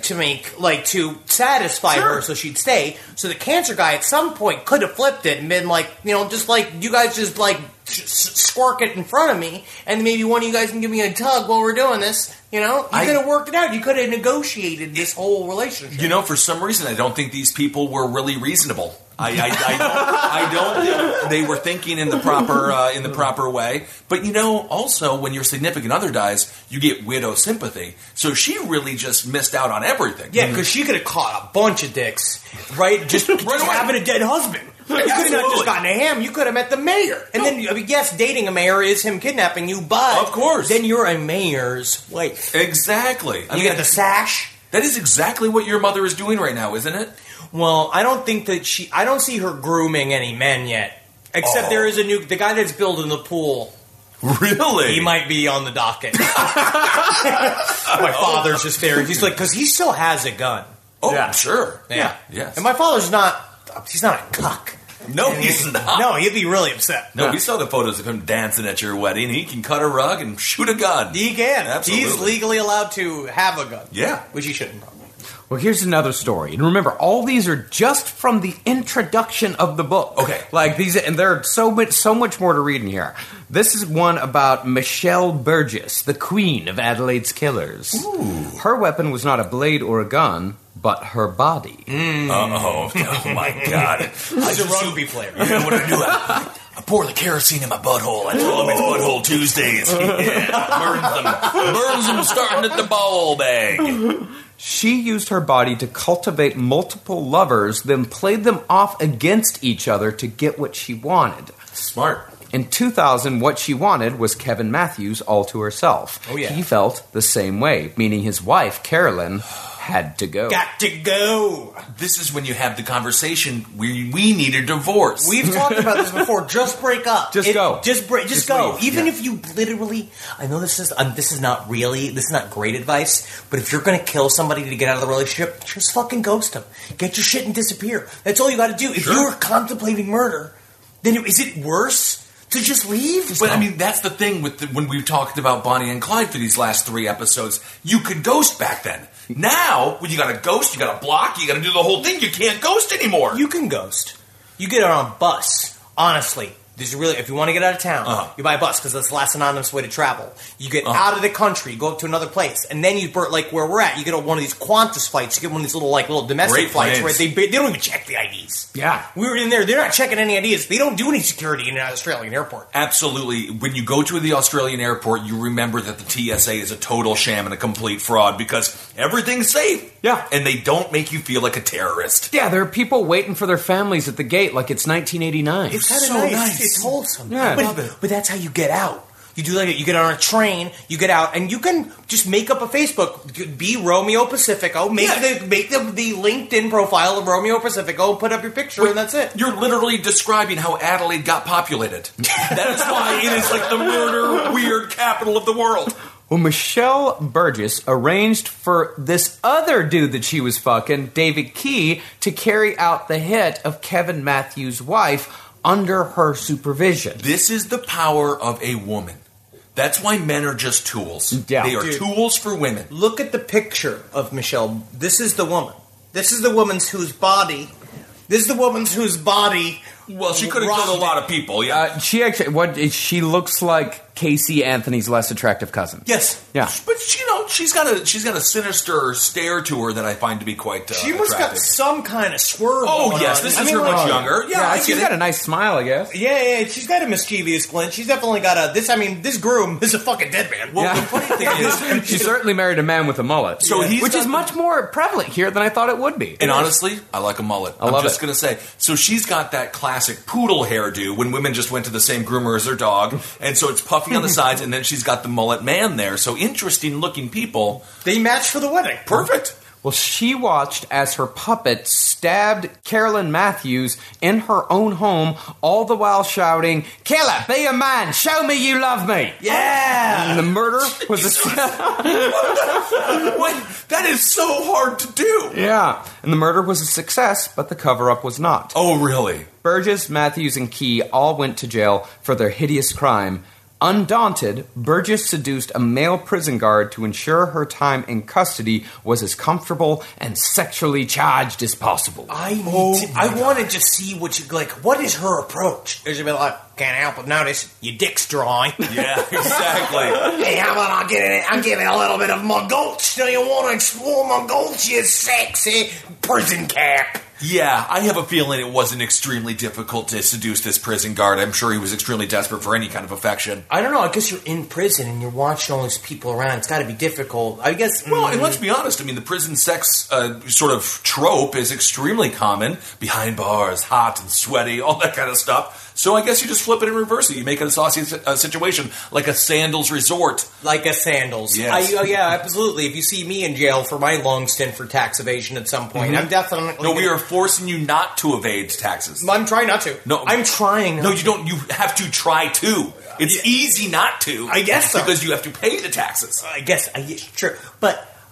To satisfy her so she'd stay. So the cancer guy at some point could have flipped it and been like, just like, you guys just like squirk it in front of me, and maybe one of you guys can give me a tug while we're doing this. You could have worked it out. You could have negotiated this whole relationship. For some reason, I don't think these people were really reasonable. I don't think they were thinking in the proper way. But also when your significant other dies, you get widow sympathy. So she really just missed out on everything. Yeah, because she could have caught a bunch of dicks, right? Just having a dead husband. You could have not just gotten to him. You could have met the mayor. And then, yes, dating a mayor is him kidnapping you, but... Of course. Then you're a mayor's wife. Exactly. You get the sash. That is exactly what your mother is doing right now, isn't it? Well, I don't think that I don't see her grooming any men yet. Except there is the guy that's building the pool. Really? He might be on the docket. My father's just there. He's like, because he still has a gun. Oh, Yeah. sure. Yeah. Yes. And my father's not. He's not a cuck. No, he's not. No, he'd be really upset. No, we saw the photos of him dancing at your wedding. He can cut a rug and shoot a gun. He can. Absolutely. He's legally allowed to have a gun. Yeah. Which he shouldn't probably. Well, here's another story. And remember, all these are just from the introduction of the book. Okay. Like these, and there's so much more to read in here. This is one about Michelle Burgess, the queen of Adelaide's killers. Ooh. Her weapon was not a blade or a gun, but her body. Oh my God. He's a rugby player. You know what I do? I pour the kerosene in my butthole. I tell them it's Butthole Tuesdays. Yeah, burns them starting at the ball bag. She used her body to cultivate multiple lovers, then played them off against each other to get what she wanted. Smart. In 2000, what she wanted was Kevin Matthews all to herself. Oh, yeah. He felt the same way, meaning his wife, Carolyn, had to go. Got to go. This is when you have the conversation we need a divorce. We've talked about this before. Just break up. Just go. Just go. leave. Even Yeah. if you literally, I know this is not great advice, but if you're going to kill somebody to get out of the relationship, just fucking ghost them. Get your shit and disappear. That's all you got to do. If Sure. you're contemplating murder, then is it worse to just leave? But I mean, that's the thing with when we've talked about Bonnie and Clyde for these last 3 episodes. You could ghost back then. Now, when you got to ghost, you got to block, you got to do the whole thing. You can't ghost anymore. You can ghost. You get on a bus. Honestly, if you want to get out of town, you buy a bus because that's the last anonymous way to travel. You get out of the country, you go up to another place, and then like where we're at, you get on one of these Qantas flights. You get one of these little domestic Great flights planes. where they don't even check the IDs. Yeah. We were in there. They're not checking any IDs. They don't do any security in an Australian airport. Absolutely. When you go to the Australian airport, you remember that the TSA is a total sham and a complete fraud because everything's safe. Yeah. And they don't make you feel like a terrorist. Yeah, there are people waiting for their families at the gate like it's 1989. It's kind of so nice. It's wholesome. Yeah. I love it. But that's how you get out. You do like it. You get on a train, you get out, and you can just make up a Facebook. Be Romeo Pacifico. Make the LinkedIn profile of Romeo Pacifico. Put up your picture, and that's it. You're literally describing how Adelaide got populated. That is why it is like the murder weird capital of the world. Well, Michelle Burgess arranged for this other dude that she was fucking, David Key, to carry out the hit of Kevin Matthews' wife under her supervision. This is the power of a woman. That's why men are just tools. Yeah. They are Dude. tools for women. Look at the picture of Michelle. This is the woman. This is the woman's whose body. This is the woman's whose body. Well, she could have killed a lot of people, yeah. She looks like Casey Anthony's less attractive cousin. Yes. Yeah. But she's got a sinister stare to her that I find to be quite She must got attractive. some kind of swerve. Oh going yes, on. this I is mean, her like- much younger. Yeah, I she's get got it. a nice smile, I guess. Yeah, she's got a mischievous glint. She's definitely got this groom is a fucking dead man. Well, the funny thing is, She certainly married a man with a mullet. So he's which got is the- much more prevalent here than I thought it would be. and honestly, I like a mullet. I'm love just it. going to say. So she's got that classic poodle hairdo when women just went to the same groomer as their dog. And so it's puffy on the sides, and then she's got the mullet man there. So interesting looking people. They match for the wedding. Perfect. Well, she watched as her puppet stabbed Carolyn Matthews in her own home, all the while shouting, "Killer, be a man, show me you love me." Yeah. And the murder was Wait, that is so hard to do. and the murder was a success, but the cover-up was not. Oh, really? Burgess, Matthews, and Key all went to jail for their hideous crime. Undaunted, Burgess seduced a male prison guard to ensure her time in custody was as comfortable and sexually charged as possible. I want to just see what is her approach? Is it be like, can't help but notice your dick's dry. Yeah, exactly. Hey, how about I'll give it a little bit of my gulch? Do you want to explore my gulch, you sexy prison cap? Yeah, I have a feeling it wasn't extremely difficult to seduce this prison guard. I'm sure he was extremely desperate for any kind of affection. I don't know. I guess you're in prison and you're watching all these people around. It's got to be difficult. I guess. Well, and let's be honest. I mean, the prison sex sort of trope is extremely common. Behind bars, hot and sweaty, all that kind of stuff. So I guess you just flip it and reverse it. You make it a saucy situation, like a Sandals resort. Like a Sandals. Yes. Yeah, absolutely. If you see me in jail for my long stint for tax evasion at some point, I'm definitely... No, we are forcing you not to evade taxes. I'm trying not to. No. I'm trying not No, to. you don't. You have to try to. It's easy not to. I guess so. Because you have to pay the taxes. I guess, true. But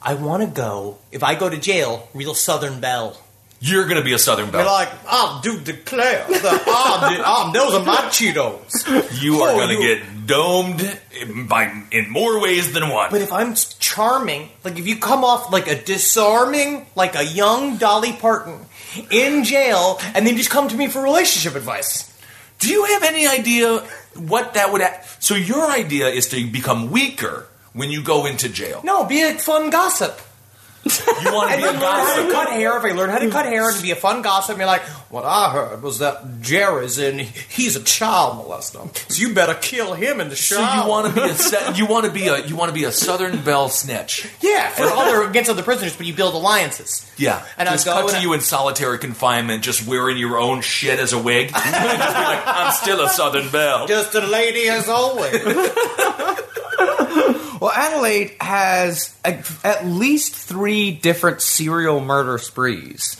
I want to go, if I go to jail, real Southern Belle. You're going to be a Southern They're Belle. like, I do declare that those are my Cheetos. You are going to get domed in more ways than one. But if I'm charming, like if you come off like a disarming, like a young Dolly Parton in jail, and then just come to me for relationship advice. Do you have any idea what that would... So your idea is to become weaker when you go into jail. No, be a fun gossip. You want to be a Learn how to gossip? cut hair. If I learn how to cut hair and be a fun gossip, you're like, what I heard was that Jerry's he's a child molester. So you better kill him in the shower. So you want to be a Southern Belle snitch. Yeah, for against other prisoners, but you build alliances. Yeah, and just cut to you in solitary confinement, just wearing your own shit as a wig. Just be like, I'm still a Southern Belle. Just a lady as always. Well, Adelaide has at least 3 different serial murder sprees.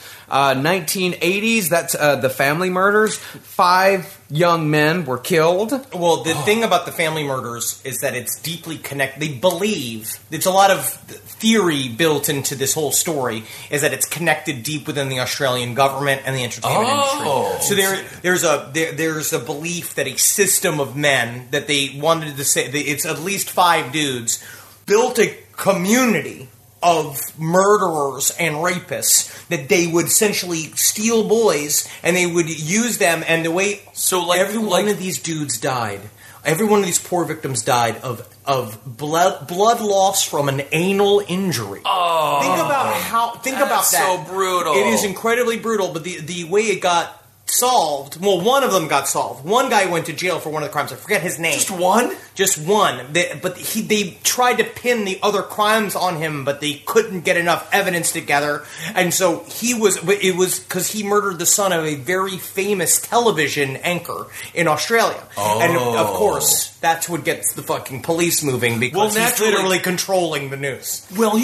1980s, that's the family murders. 5 young men were killed. Well, the thing about the family murders is that it's deeply connected. They believe, there's a lot of theory built into this whole story, is that it's connected deep within the Australian government and the entertainment industry. So there's a belief that a system of men that they wanted to say, it's at least 5 dudes, built a community of murderers and rapists that they would essentially steal boys and they would use them, and the way every one of these dudes died, every one of these poor victims died of blood loss from an anal injury. Oh, think about that. So brutal. It is incredibly brutal, but the way it got solved, well, one of them got solved. One guy went to jail for one of the crimes. I forget his name. Just one? Just one. They tried to pin the other crimes on him, but they couldn't get enough evidence together. And so it was because he murdered the son of a very famous television anchor in Australia. Oh. And of course, that's what gets the fucking police moving, because he's literally controlling the news. Well,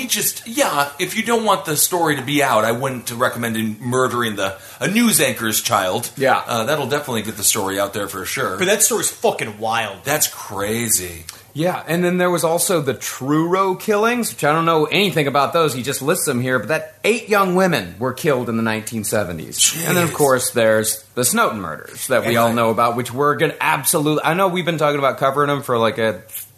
if you don't want the story to be out, I wouldn't recommend murdering a news anchor's child. Yeah. That'll definitely get the story out there for sure. But that story's fucking wild. That's crazy. Yeah, and then there was also the Truro killings, which I don't know anything about those. He just lists them here, but that 8 young women were killed in the 1970s. Jeez. And then, of course, there's the Snowden murders that we all know about, which we're going to absolutely... I know we've been talking about covering them for like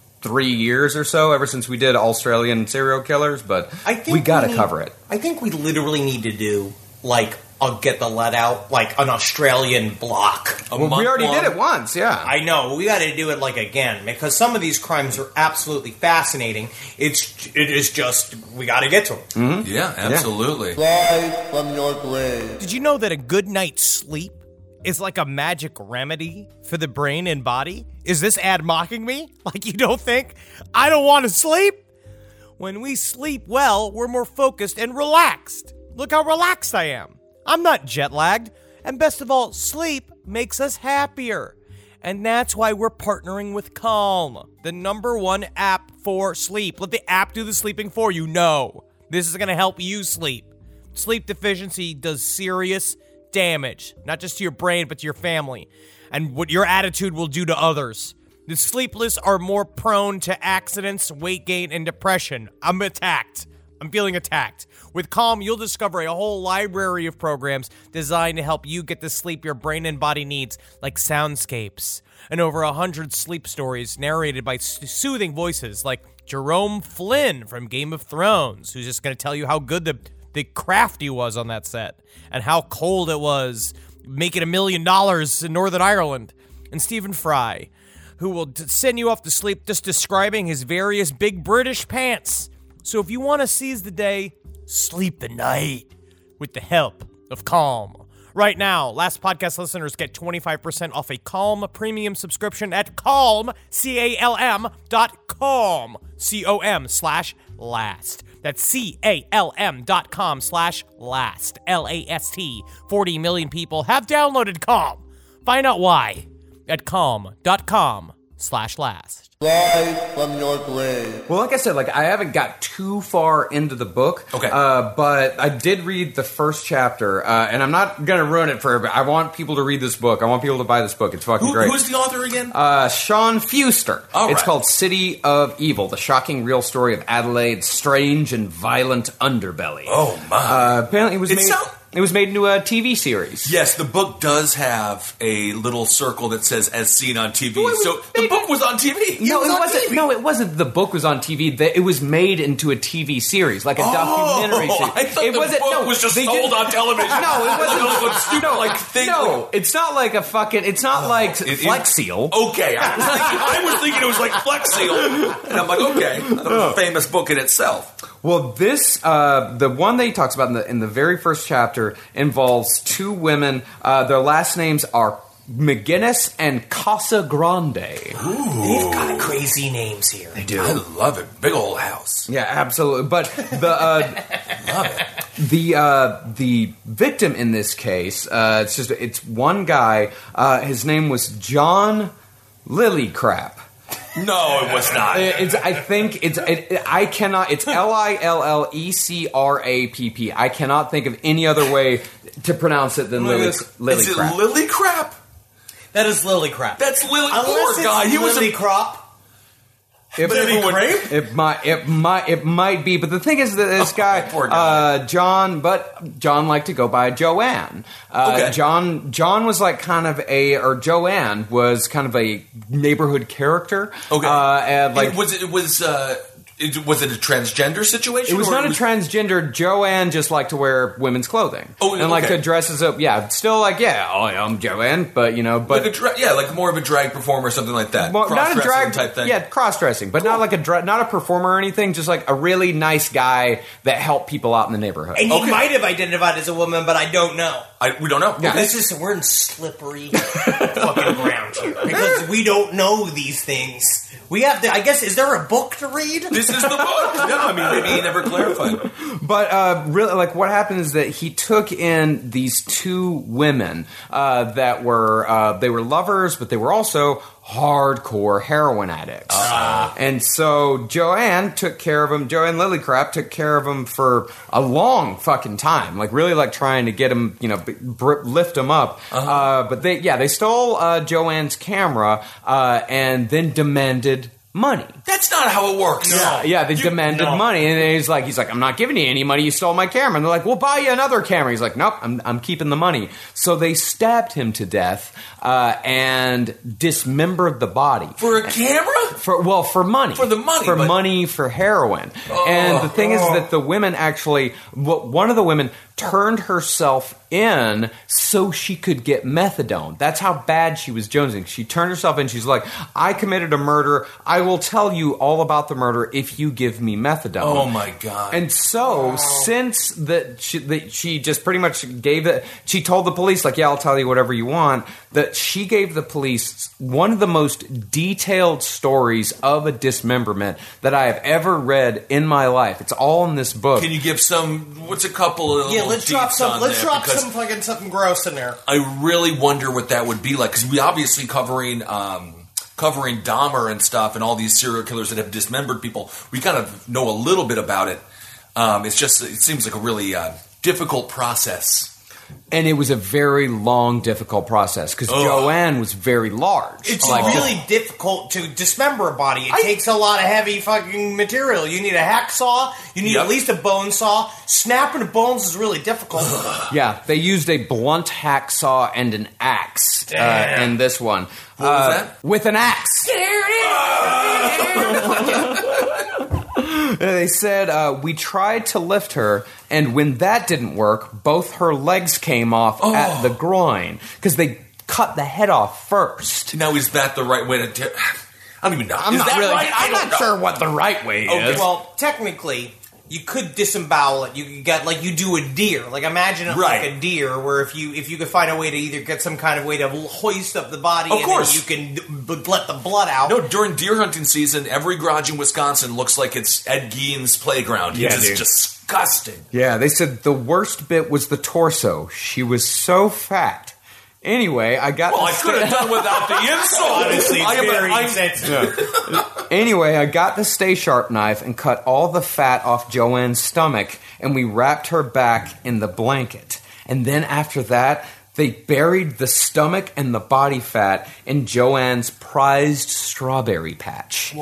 3 years or so, ever since we did Australian serial killers, but we got to cover it. I think we literally need to do, like, I'll get the let out, like an Australian block. We already did it once, yeah. I know, we got to do it like again, because some of these crimes are absolutely fascinating. It is just, we got to get to them. Mm-hmm. Yeah, absolutely. Rise from your grave. Did you know that a good night's sleep is like a magic remedy for the brain and body? Is this ad mocking me? Like, you don't think I don't want to sleep? When we sleep well, we're more focused and relaxed. Look how relaxed I am. I'm not jet lagged. And best of all, sleep makes us happier. And that's why we're partnering with Calm, the #1 app for sleep. Let the app do the sleeping for you. No, this is going to help you sleep. Sleep deficiency does serious damage, not just to your brain, but to your family, and what your attitude will do to others. The sleepless are more prone to accidents, weight gain, and depression. I'm feeling attacked. With Calm, you'll discover a whole library of programs designed to help you get the sleep your brain and body needs, like soundscapes, and over 100 sleep stories narrated by soothing voices like Jerome Flynn from Game of Thrones, who's just going to tell you how good the crafty was on that set, and how cold it was making $1 million in Northern Ireland. And Stephen Fry, who will send you off to sleep just describing his various big British pants. So if you want to seize the day, sleep the night with the help of Calm. Right now, Last Podcast listeners get 25% off a Calm premium subscription at Calm, CALM.com, COM/last. That's CALM.com/last, LAST. 40 million people have downloaded Calm. Find out why at calm.com/last. Rise from your grave. Well, like I said, I haven't got too far into the book. Okay. But I did read the first chapter, and I'm not going to ruin it for everybody. I want people to read this book. I want people to buy this book. It's fucking great. Who's the author again? Sean Fuster. All right. It's called City of Evil, the shocking real story of Adelaide's strange and violent underbelly. Oh, my. Apparently it was made into a TV series. Yes, the book does have a little circle that says "as seen on TV." So the book was on TV. No, it wasn't. No, it wasn't. The book was on TV. It was made into a TV series, like a documentary series. I thought the book was just sold on television. No, it wasn't. Stupid thing. No, it's not like a fucking. It's not like Flex Seal. Okay, I was thinking it was like Flex Seal, and I'm like, okay, I thought it was a famous book in itself. Well, this the one that he talks about in the very first chapter involves two women. Their last names are McGinnis and Casa Grande. Ooh. They've got crazy names here. They do. I love it. Big old house. Yeah, absolutely. But the victim in this case, it's one guy. His name was John Lillicrap. No, it was not. It's Lillicrap. I cannot think of any other way to pronounce it than Lillicrap. Is it Lillicrap? That is Lillicrap. That's Lily. Unless Poor it's guy. He was Lillicrap. It might be, but the thing is that this guy, John liked to go by Joanne. Okay. John was Joanne was kind of a neighborhood character. Okay. And was it a transgender situation? It was not a transgender. Joanne just liked to wear women's clothing. Oh, and okay. to dress as up. Yeah, still I'm Joanne, but like more of a drag performer or something like that. Not a drag type thing. Yeah, cross-dressing, but not like not a performer or anything. Just like a really nice guy that helped people out in the neighborhood. And he might have identified as a woman, but I don't know. We don't know. Yeah. We're in slippery fucking ground here because we don't know these things. We have to. I guess, is there a book to read? This is the book. No, I mean, maybe he never clarified. But really, what happened is that he took in these two women that were they were lovers, but they were also hardcore heroin addicts. And so Joanne took care of him. Joanne Lillicrap took care of him for a long fucking time, really trying to get him, lift him up. But they stole Joanne's camera and then demanded money. That's not how it works. No. Yeah, they demanded money, and he's like, I'm not giving you any money. You stole my camera. And they're like, we'll buy you another camera. He's like, nope, I'm keeping the money. So they stabbed him to death and dismembered the body for a camera. For money. For the money. For money for heroin. And the thing is that the women one of the women turned herself in so she could get methadone. That's how bad she was jonesing. She turned herself in. She's like, I committed a murder. I will tell you all about the murder if you give me methadone. Oh my God. And so since she just pretty much gave it, she told the police, yeah, I'll tell you whatever you want, that she gave the police one of the most detailed stories of a dismemberment that I have ever read in my life. It's all in this book. Can you give what's a couple of let's drop some fucking something gross in there. I really wonder what that would be like, because we obviously covering Dahmer and stuff and all these serial killers that have dismembered people. We kind of know a little bit about it. It seems like a really difficult process. And it was a very long, difficult process because Joanne was very large. It's really difficult to dismember a body. It takes a lot of heavy fucking material. You need a hacksaw. You need at least a bone saw. Snapping the bones is really difficult. Yeah, they used a blunt hacksaw and an axe in this one. What was that? With an axe. They said, we tried to lift her, and when that didn't work, both her legs came off at the groin, because they cut the head off first. Now, is that the right way to... I don't even know. I'm not sure what the right way is. Well, technically... You could disembowel it. You could get you do a deer. Imagine it like a deer, where if you could find a way to either get some kind of way to hoist up the body, of course you can let the blood out. No, during deer hunting season, every garage in Wisconsin looks like it's Ed Gein's playground. Yeah, it's disgusting. Yeah, they said the worst bit was the torso. She was so fat, Anyway, I got. Well, I could have done without the insult. Honestly, it's very insensitive. Anyway, I got the Stay Sharp knife and cut all the fat off Joanne's stomach, and we wrapped her back in the blanket. And then after that, they buried the stomach and the body fat in Joanne's prized strawberry patch.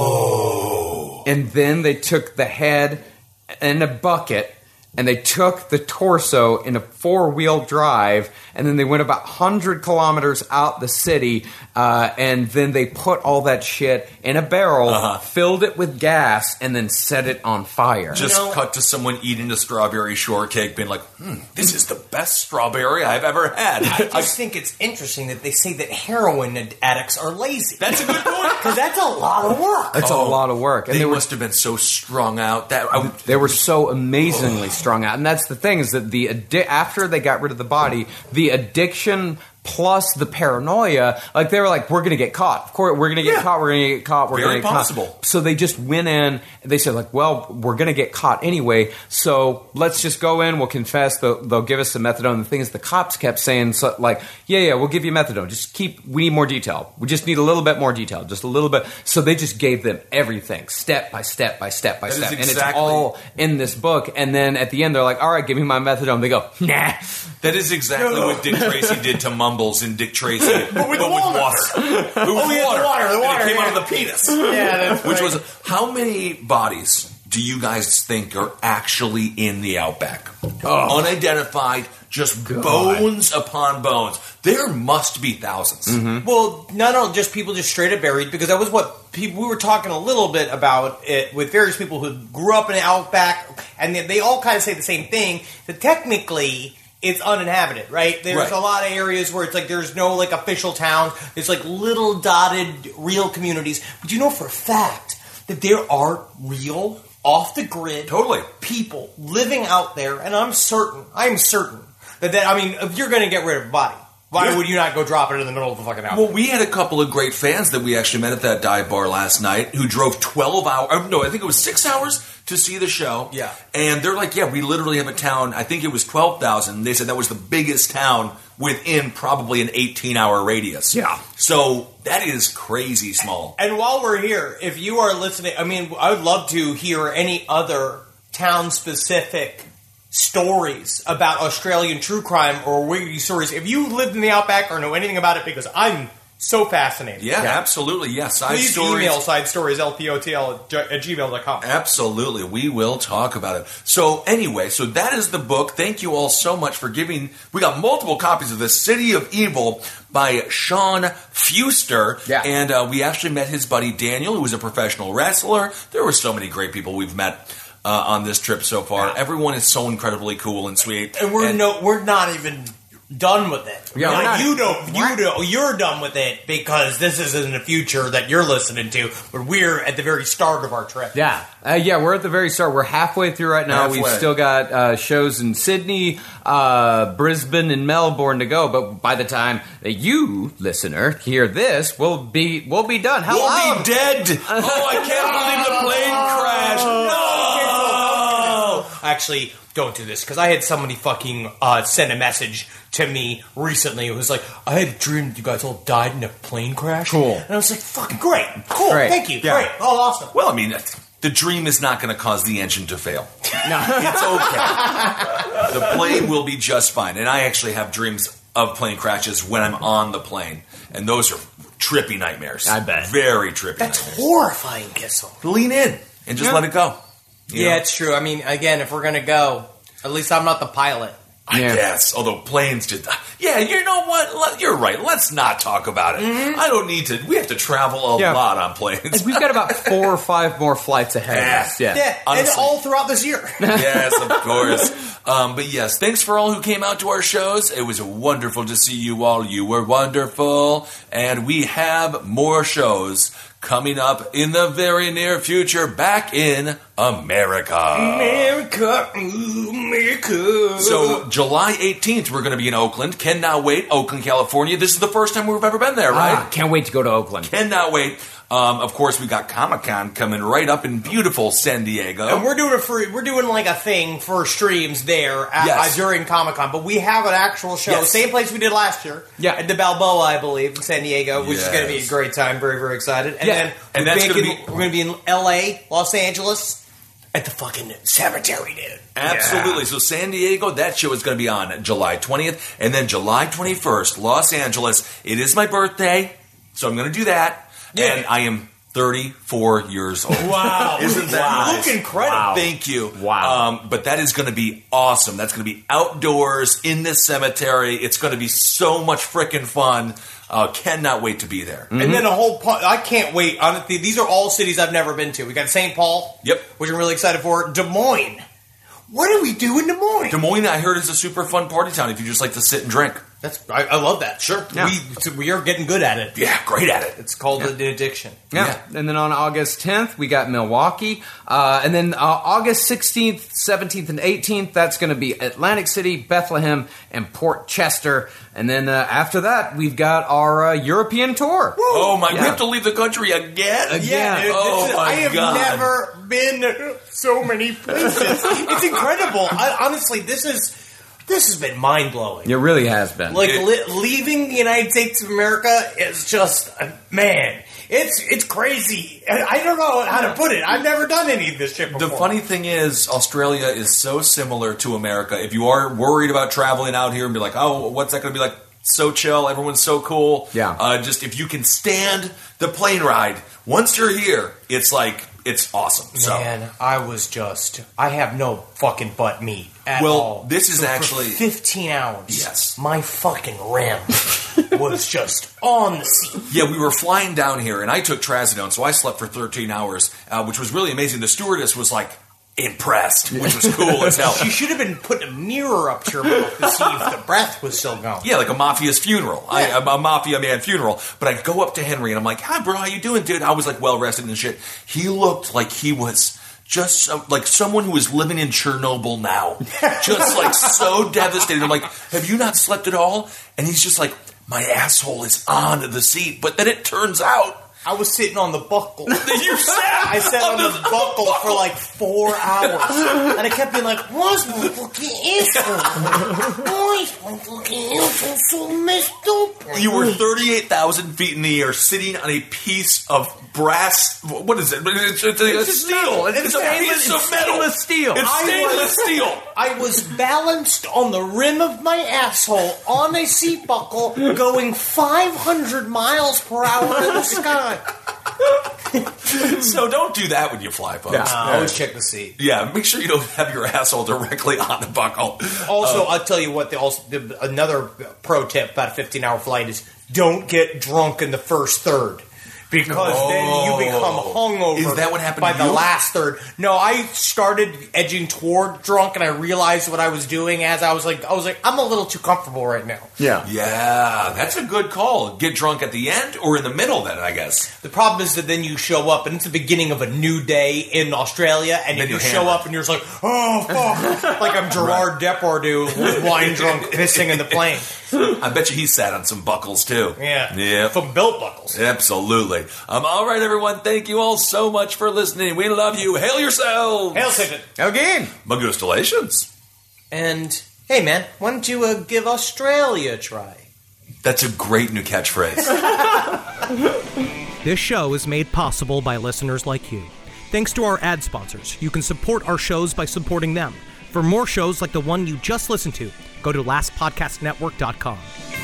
Whoa! And then they took the head in a bucket, and they took the torso in a 4-wheel drive, and then they went about 100 kilometers out the city, and then they put all that shit in a barrel, filled it with gas, and then set it on fire. Just cut to someone eating a strawberry shortcake, being like, this is the best strawberry I've ever had. I just think it's interesting that they say that heroin addicts are lazy. That's a good point. Because that's a lot of work. That's a lot of work. And They must have been so strung out. They were so amazingly strung out, and that's the thing is that after they got rid of the body, the addiction plus the paranoia, like they were like, we're going to get caught. Of course, we're going to get caught. We're going to get caught. We're going to get possible. caught. So they just went in. And they said like, well, we're going to get caught anyway. So let's just go in. We'll confess. They'll give us some methadone. The thing is, the cops kept saying like, yeah, we'll give you methadone. We need more detail. We just need a little bit more detail, just a little bit. So they just gave them everything, step by step by step by step, and it's all in this book. And then at the end, they're like, all right, give me my methadone. They go, nah. That is exactly what Dick Tracy did to Mumbles in Dick Tracy, but with water. The water. And it came out of the penis. Yeah, that's Which was, how many bodies do you guys think are actually in the Outback? Unidentified, just bones upon bones. There must be thousands. Mm-hmm. Well, not just people just straight up buried, because that was what people, we were talking a little bit about it with various people who grew up in the Outback, and they all kind of say the same thing, that technically it's uninhabited, right? There's a lot of areas where it's like there's no like official towns. There's like little dotted real communities. But you know for a fact that there are real, off the grid people living out there, and I'm certain that I mean, if you're going to get rid of a body, why would you not go drop it in the middle of the fucking house? Well, we had a couple of great fans that we actually met at that dive bar last night who drove 12 hours, no, I think it was 6 hours to see the show. Yeah. And they're like, we literally have a town, I think it was 12,000. They said that was the biggest town within probably an 18-hour radius. Yeah. So that is crazy small. And while we're here, if you are listening, I mean, I would love to hear any other town-specific stories about Australian true crime or wiggy stories. If you lived in the Outback or know anything about it, because I'm so fascinated. Yeah, absolutely. Yeah, Please email side stories, lpotl at gmail.com. Absolutely. We will talk about it. So anyway, so that is the book. Thank you all so much for giving. We got multiple copies of this, City of Evil by Sean Fuster. Yeah. And we actually met his buddy Daniel, who was a professional wrestler. There were so many great people we've met on this trip so far. Yeah. Everyone is so incredibly cool and sweet. And we're not even done with it. Yeah, you're done with it because this is in the future that you're listening to, but we're at the very start of our trip. Yeah. We're at the very start. We're halfway through right now. We've still got shows in Sydney, Brisbane, and Melbourne to go, but by the time that you, listener, hear this, we'll be done. We'll be dead. I can't believe the plane crashed. No! Actually, don't do this, because I had somebody fucking send a message to me recently. It was like, I had a dream that you guys all died in a plane crash. Cool. And I was like, fucking great. Cool. Great. Thank you. Yeah. Great. Oh, awesome. Well, I mean, the dream is not going to cause the engine to fail. No. It's okay. The plane will be just fine. And I actually have dreams of plane crashes when I'm on the plane. And those are trippy nightmares. I bet. Very trippy That's nightmares. Horrifying, Kissel. Lean in and just let it go. You know? It's true. I mean, again, if we're going to go, at least I'm not the pilot. I guess. Although planes just... Yeah, you know what? You're right. Let's not talk about it. Mm-hmm. I don't need to... We have to travel a lot on planes. We've got about 4 or 5 more flights ahead of us. Yeah. And all throughout this year. Yes, of course. But yes, thanks for all who came out to our shows. It was wonderful to see you all. You were wonderful. And we have more shows coming up in the very near future back in America. America. So July 18th, we're going to be in Oakland. Cannot wait. Oakland, California. This is the first time we've ever been there, right? Can't wait to go to Oakland. Cannot wait. Of course, we got Comic-Con coming right up in beautiful San Diego. And we're doing like a thing for streams there during Comic-Con, but we have an actual show, same place we did last year, at the Balboa, I believe, in San Diego, which is going to be a great time. Very, very excited. And then we're going to be in L.A., Los Angeles, at the fucking cemetery, dude. Absolutely. So San Diego, that show is going to be on July 20th, and then July 21st, Los Angeles. It is my birthday, so I'm going to do that, and I am 34 years old. Wow. Isn't that nice? You look incredible. Wow. Thank you. Wow. But that is going to be awesome. That's going to be outdoors in this cemetery. It's going to be so much freaking fun. Cannot wait to be there. And then I can't wait. Honestly, these are all cities I've never been to. We got St. Paul, which I'm really excited for. Des Moines. What do we do in Des Moines? Des Moines, I heard, is a super fun party town if you just like to sit and drink. I love that. Sure. Yeah. We are getting good at it. Yeah, great at it. It's called an addiction. Yeah. And then on August 10th, we got Milwaukee. And then August 16th, 17th, and 18th, that's going to be Atlantic City, Bethlehem, and Port Chester. And then after that, we've got our European tour. Woo! Oh, my. We have to leave the country again? Yeah. I have never been to so many places. It's incredible. Honestly, this has been mind-blowing. It really has been. Like, leaving the United States of America is just, man, it's crazy. I don't know how to put it. I've never done any of this shit before. The funny thing is, Australia is so similar to America. If you are worried about traveling out here and be like, oh, what's that going to be like? So chill, everyone's so cool. Yeah. Just if you can stand the plane ride, once you're here, it's like, it's awesome. Man, I have no fucking butt meat at all. Well, this is actually... For 15 hours. Yes. My fucking rim was just on the seat. Yeah, we were flying down here, and I took trazodone, so I slept for 13 hours, which was really amazing. The stewardess was like, impressed, which was cool as hell. She should have been putting a mirror up to your mouth to see if the breath was still going. Yeah, like a mafia's funeral. Yeah. A mafia man funeral. But I go up to Henry and I'm like, hi, bro, how you doing, dude? I was like well rested and shit. He looked like he was just like someone who was living in Chernobyl now. Just like so devastated. I'm like, have you not slept at all? And he's just like, my asshole is on the seat. But then it turns out I was sitting on the buckle. You sat? I sat on the buckle for like 4 hours. And I kept being like, why's my fucking asshole? Why is my fucking asshole so messed up? You were 38,000 feet in the air sitting on a piece of brass. What is it? It's steel. It's a piece of metal. Stainless steel. It's stainless steel. I was balanced on the rim of my asshole on a seat buckle going 500 miles per hour in the sky. So don't do that when you fly, folks. Yeah. Always check the seat. Yeah, make sure you don't have your asshole directly on the buckle. Also, I'll tell you what, another pro tip about a 15-hour flight is don't get drunk in the first third. Because then you become hungover. Is that what happened by to the you? last third? No, I started edging toward drunk, and I realized what I was doing as I was like, I'm a little too comfortable right now. Yeah. Yeah, that's a good call. Get drunk at the end or in the middle then, I guess. The problem is that then you show up, and it's the beginning of a new day in Australia, and then you show up, and you're just like, oh, fuck. Like I'm Gerard Depardieu, wine drunk, pissing in the plane. I bet you he sat on some buckles, too. Yeah. Yeah. Some belt buckles. Absolutely. All right, everyone. Thank you all so much for listening. We love you. Hail yourselves. Hail Satan. Again. Magustalations. And, hey, man, why don't you give Australia a try? That's a great new catchphrase. This show is made possible by listeners like you. Thanks to our ad sponsors, you can support our shows by supporting them. For more shows like the one you just listened to, go to lastpodcastnetwork.com.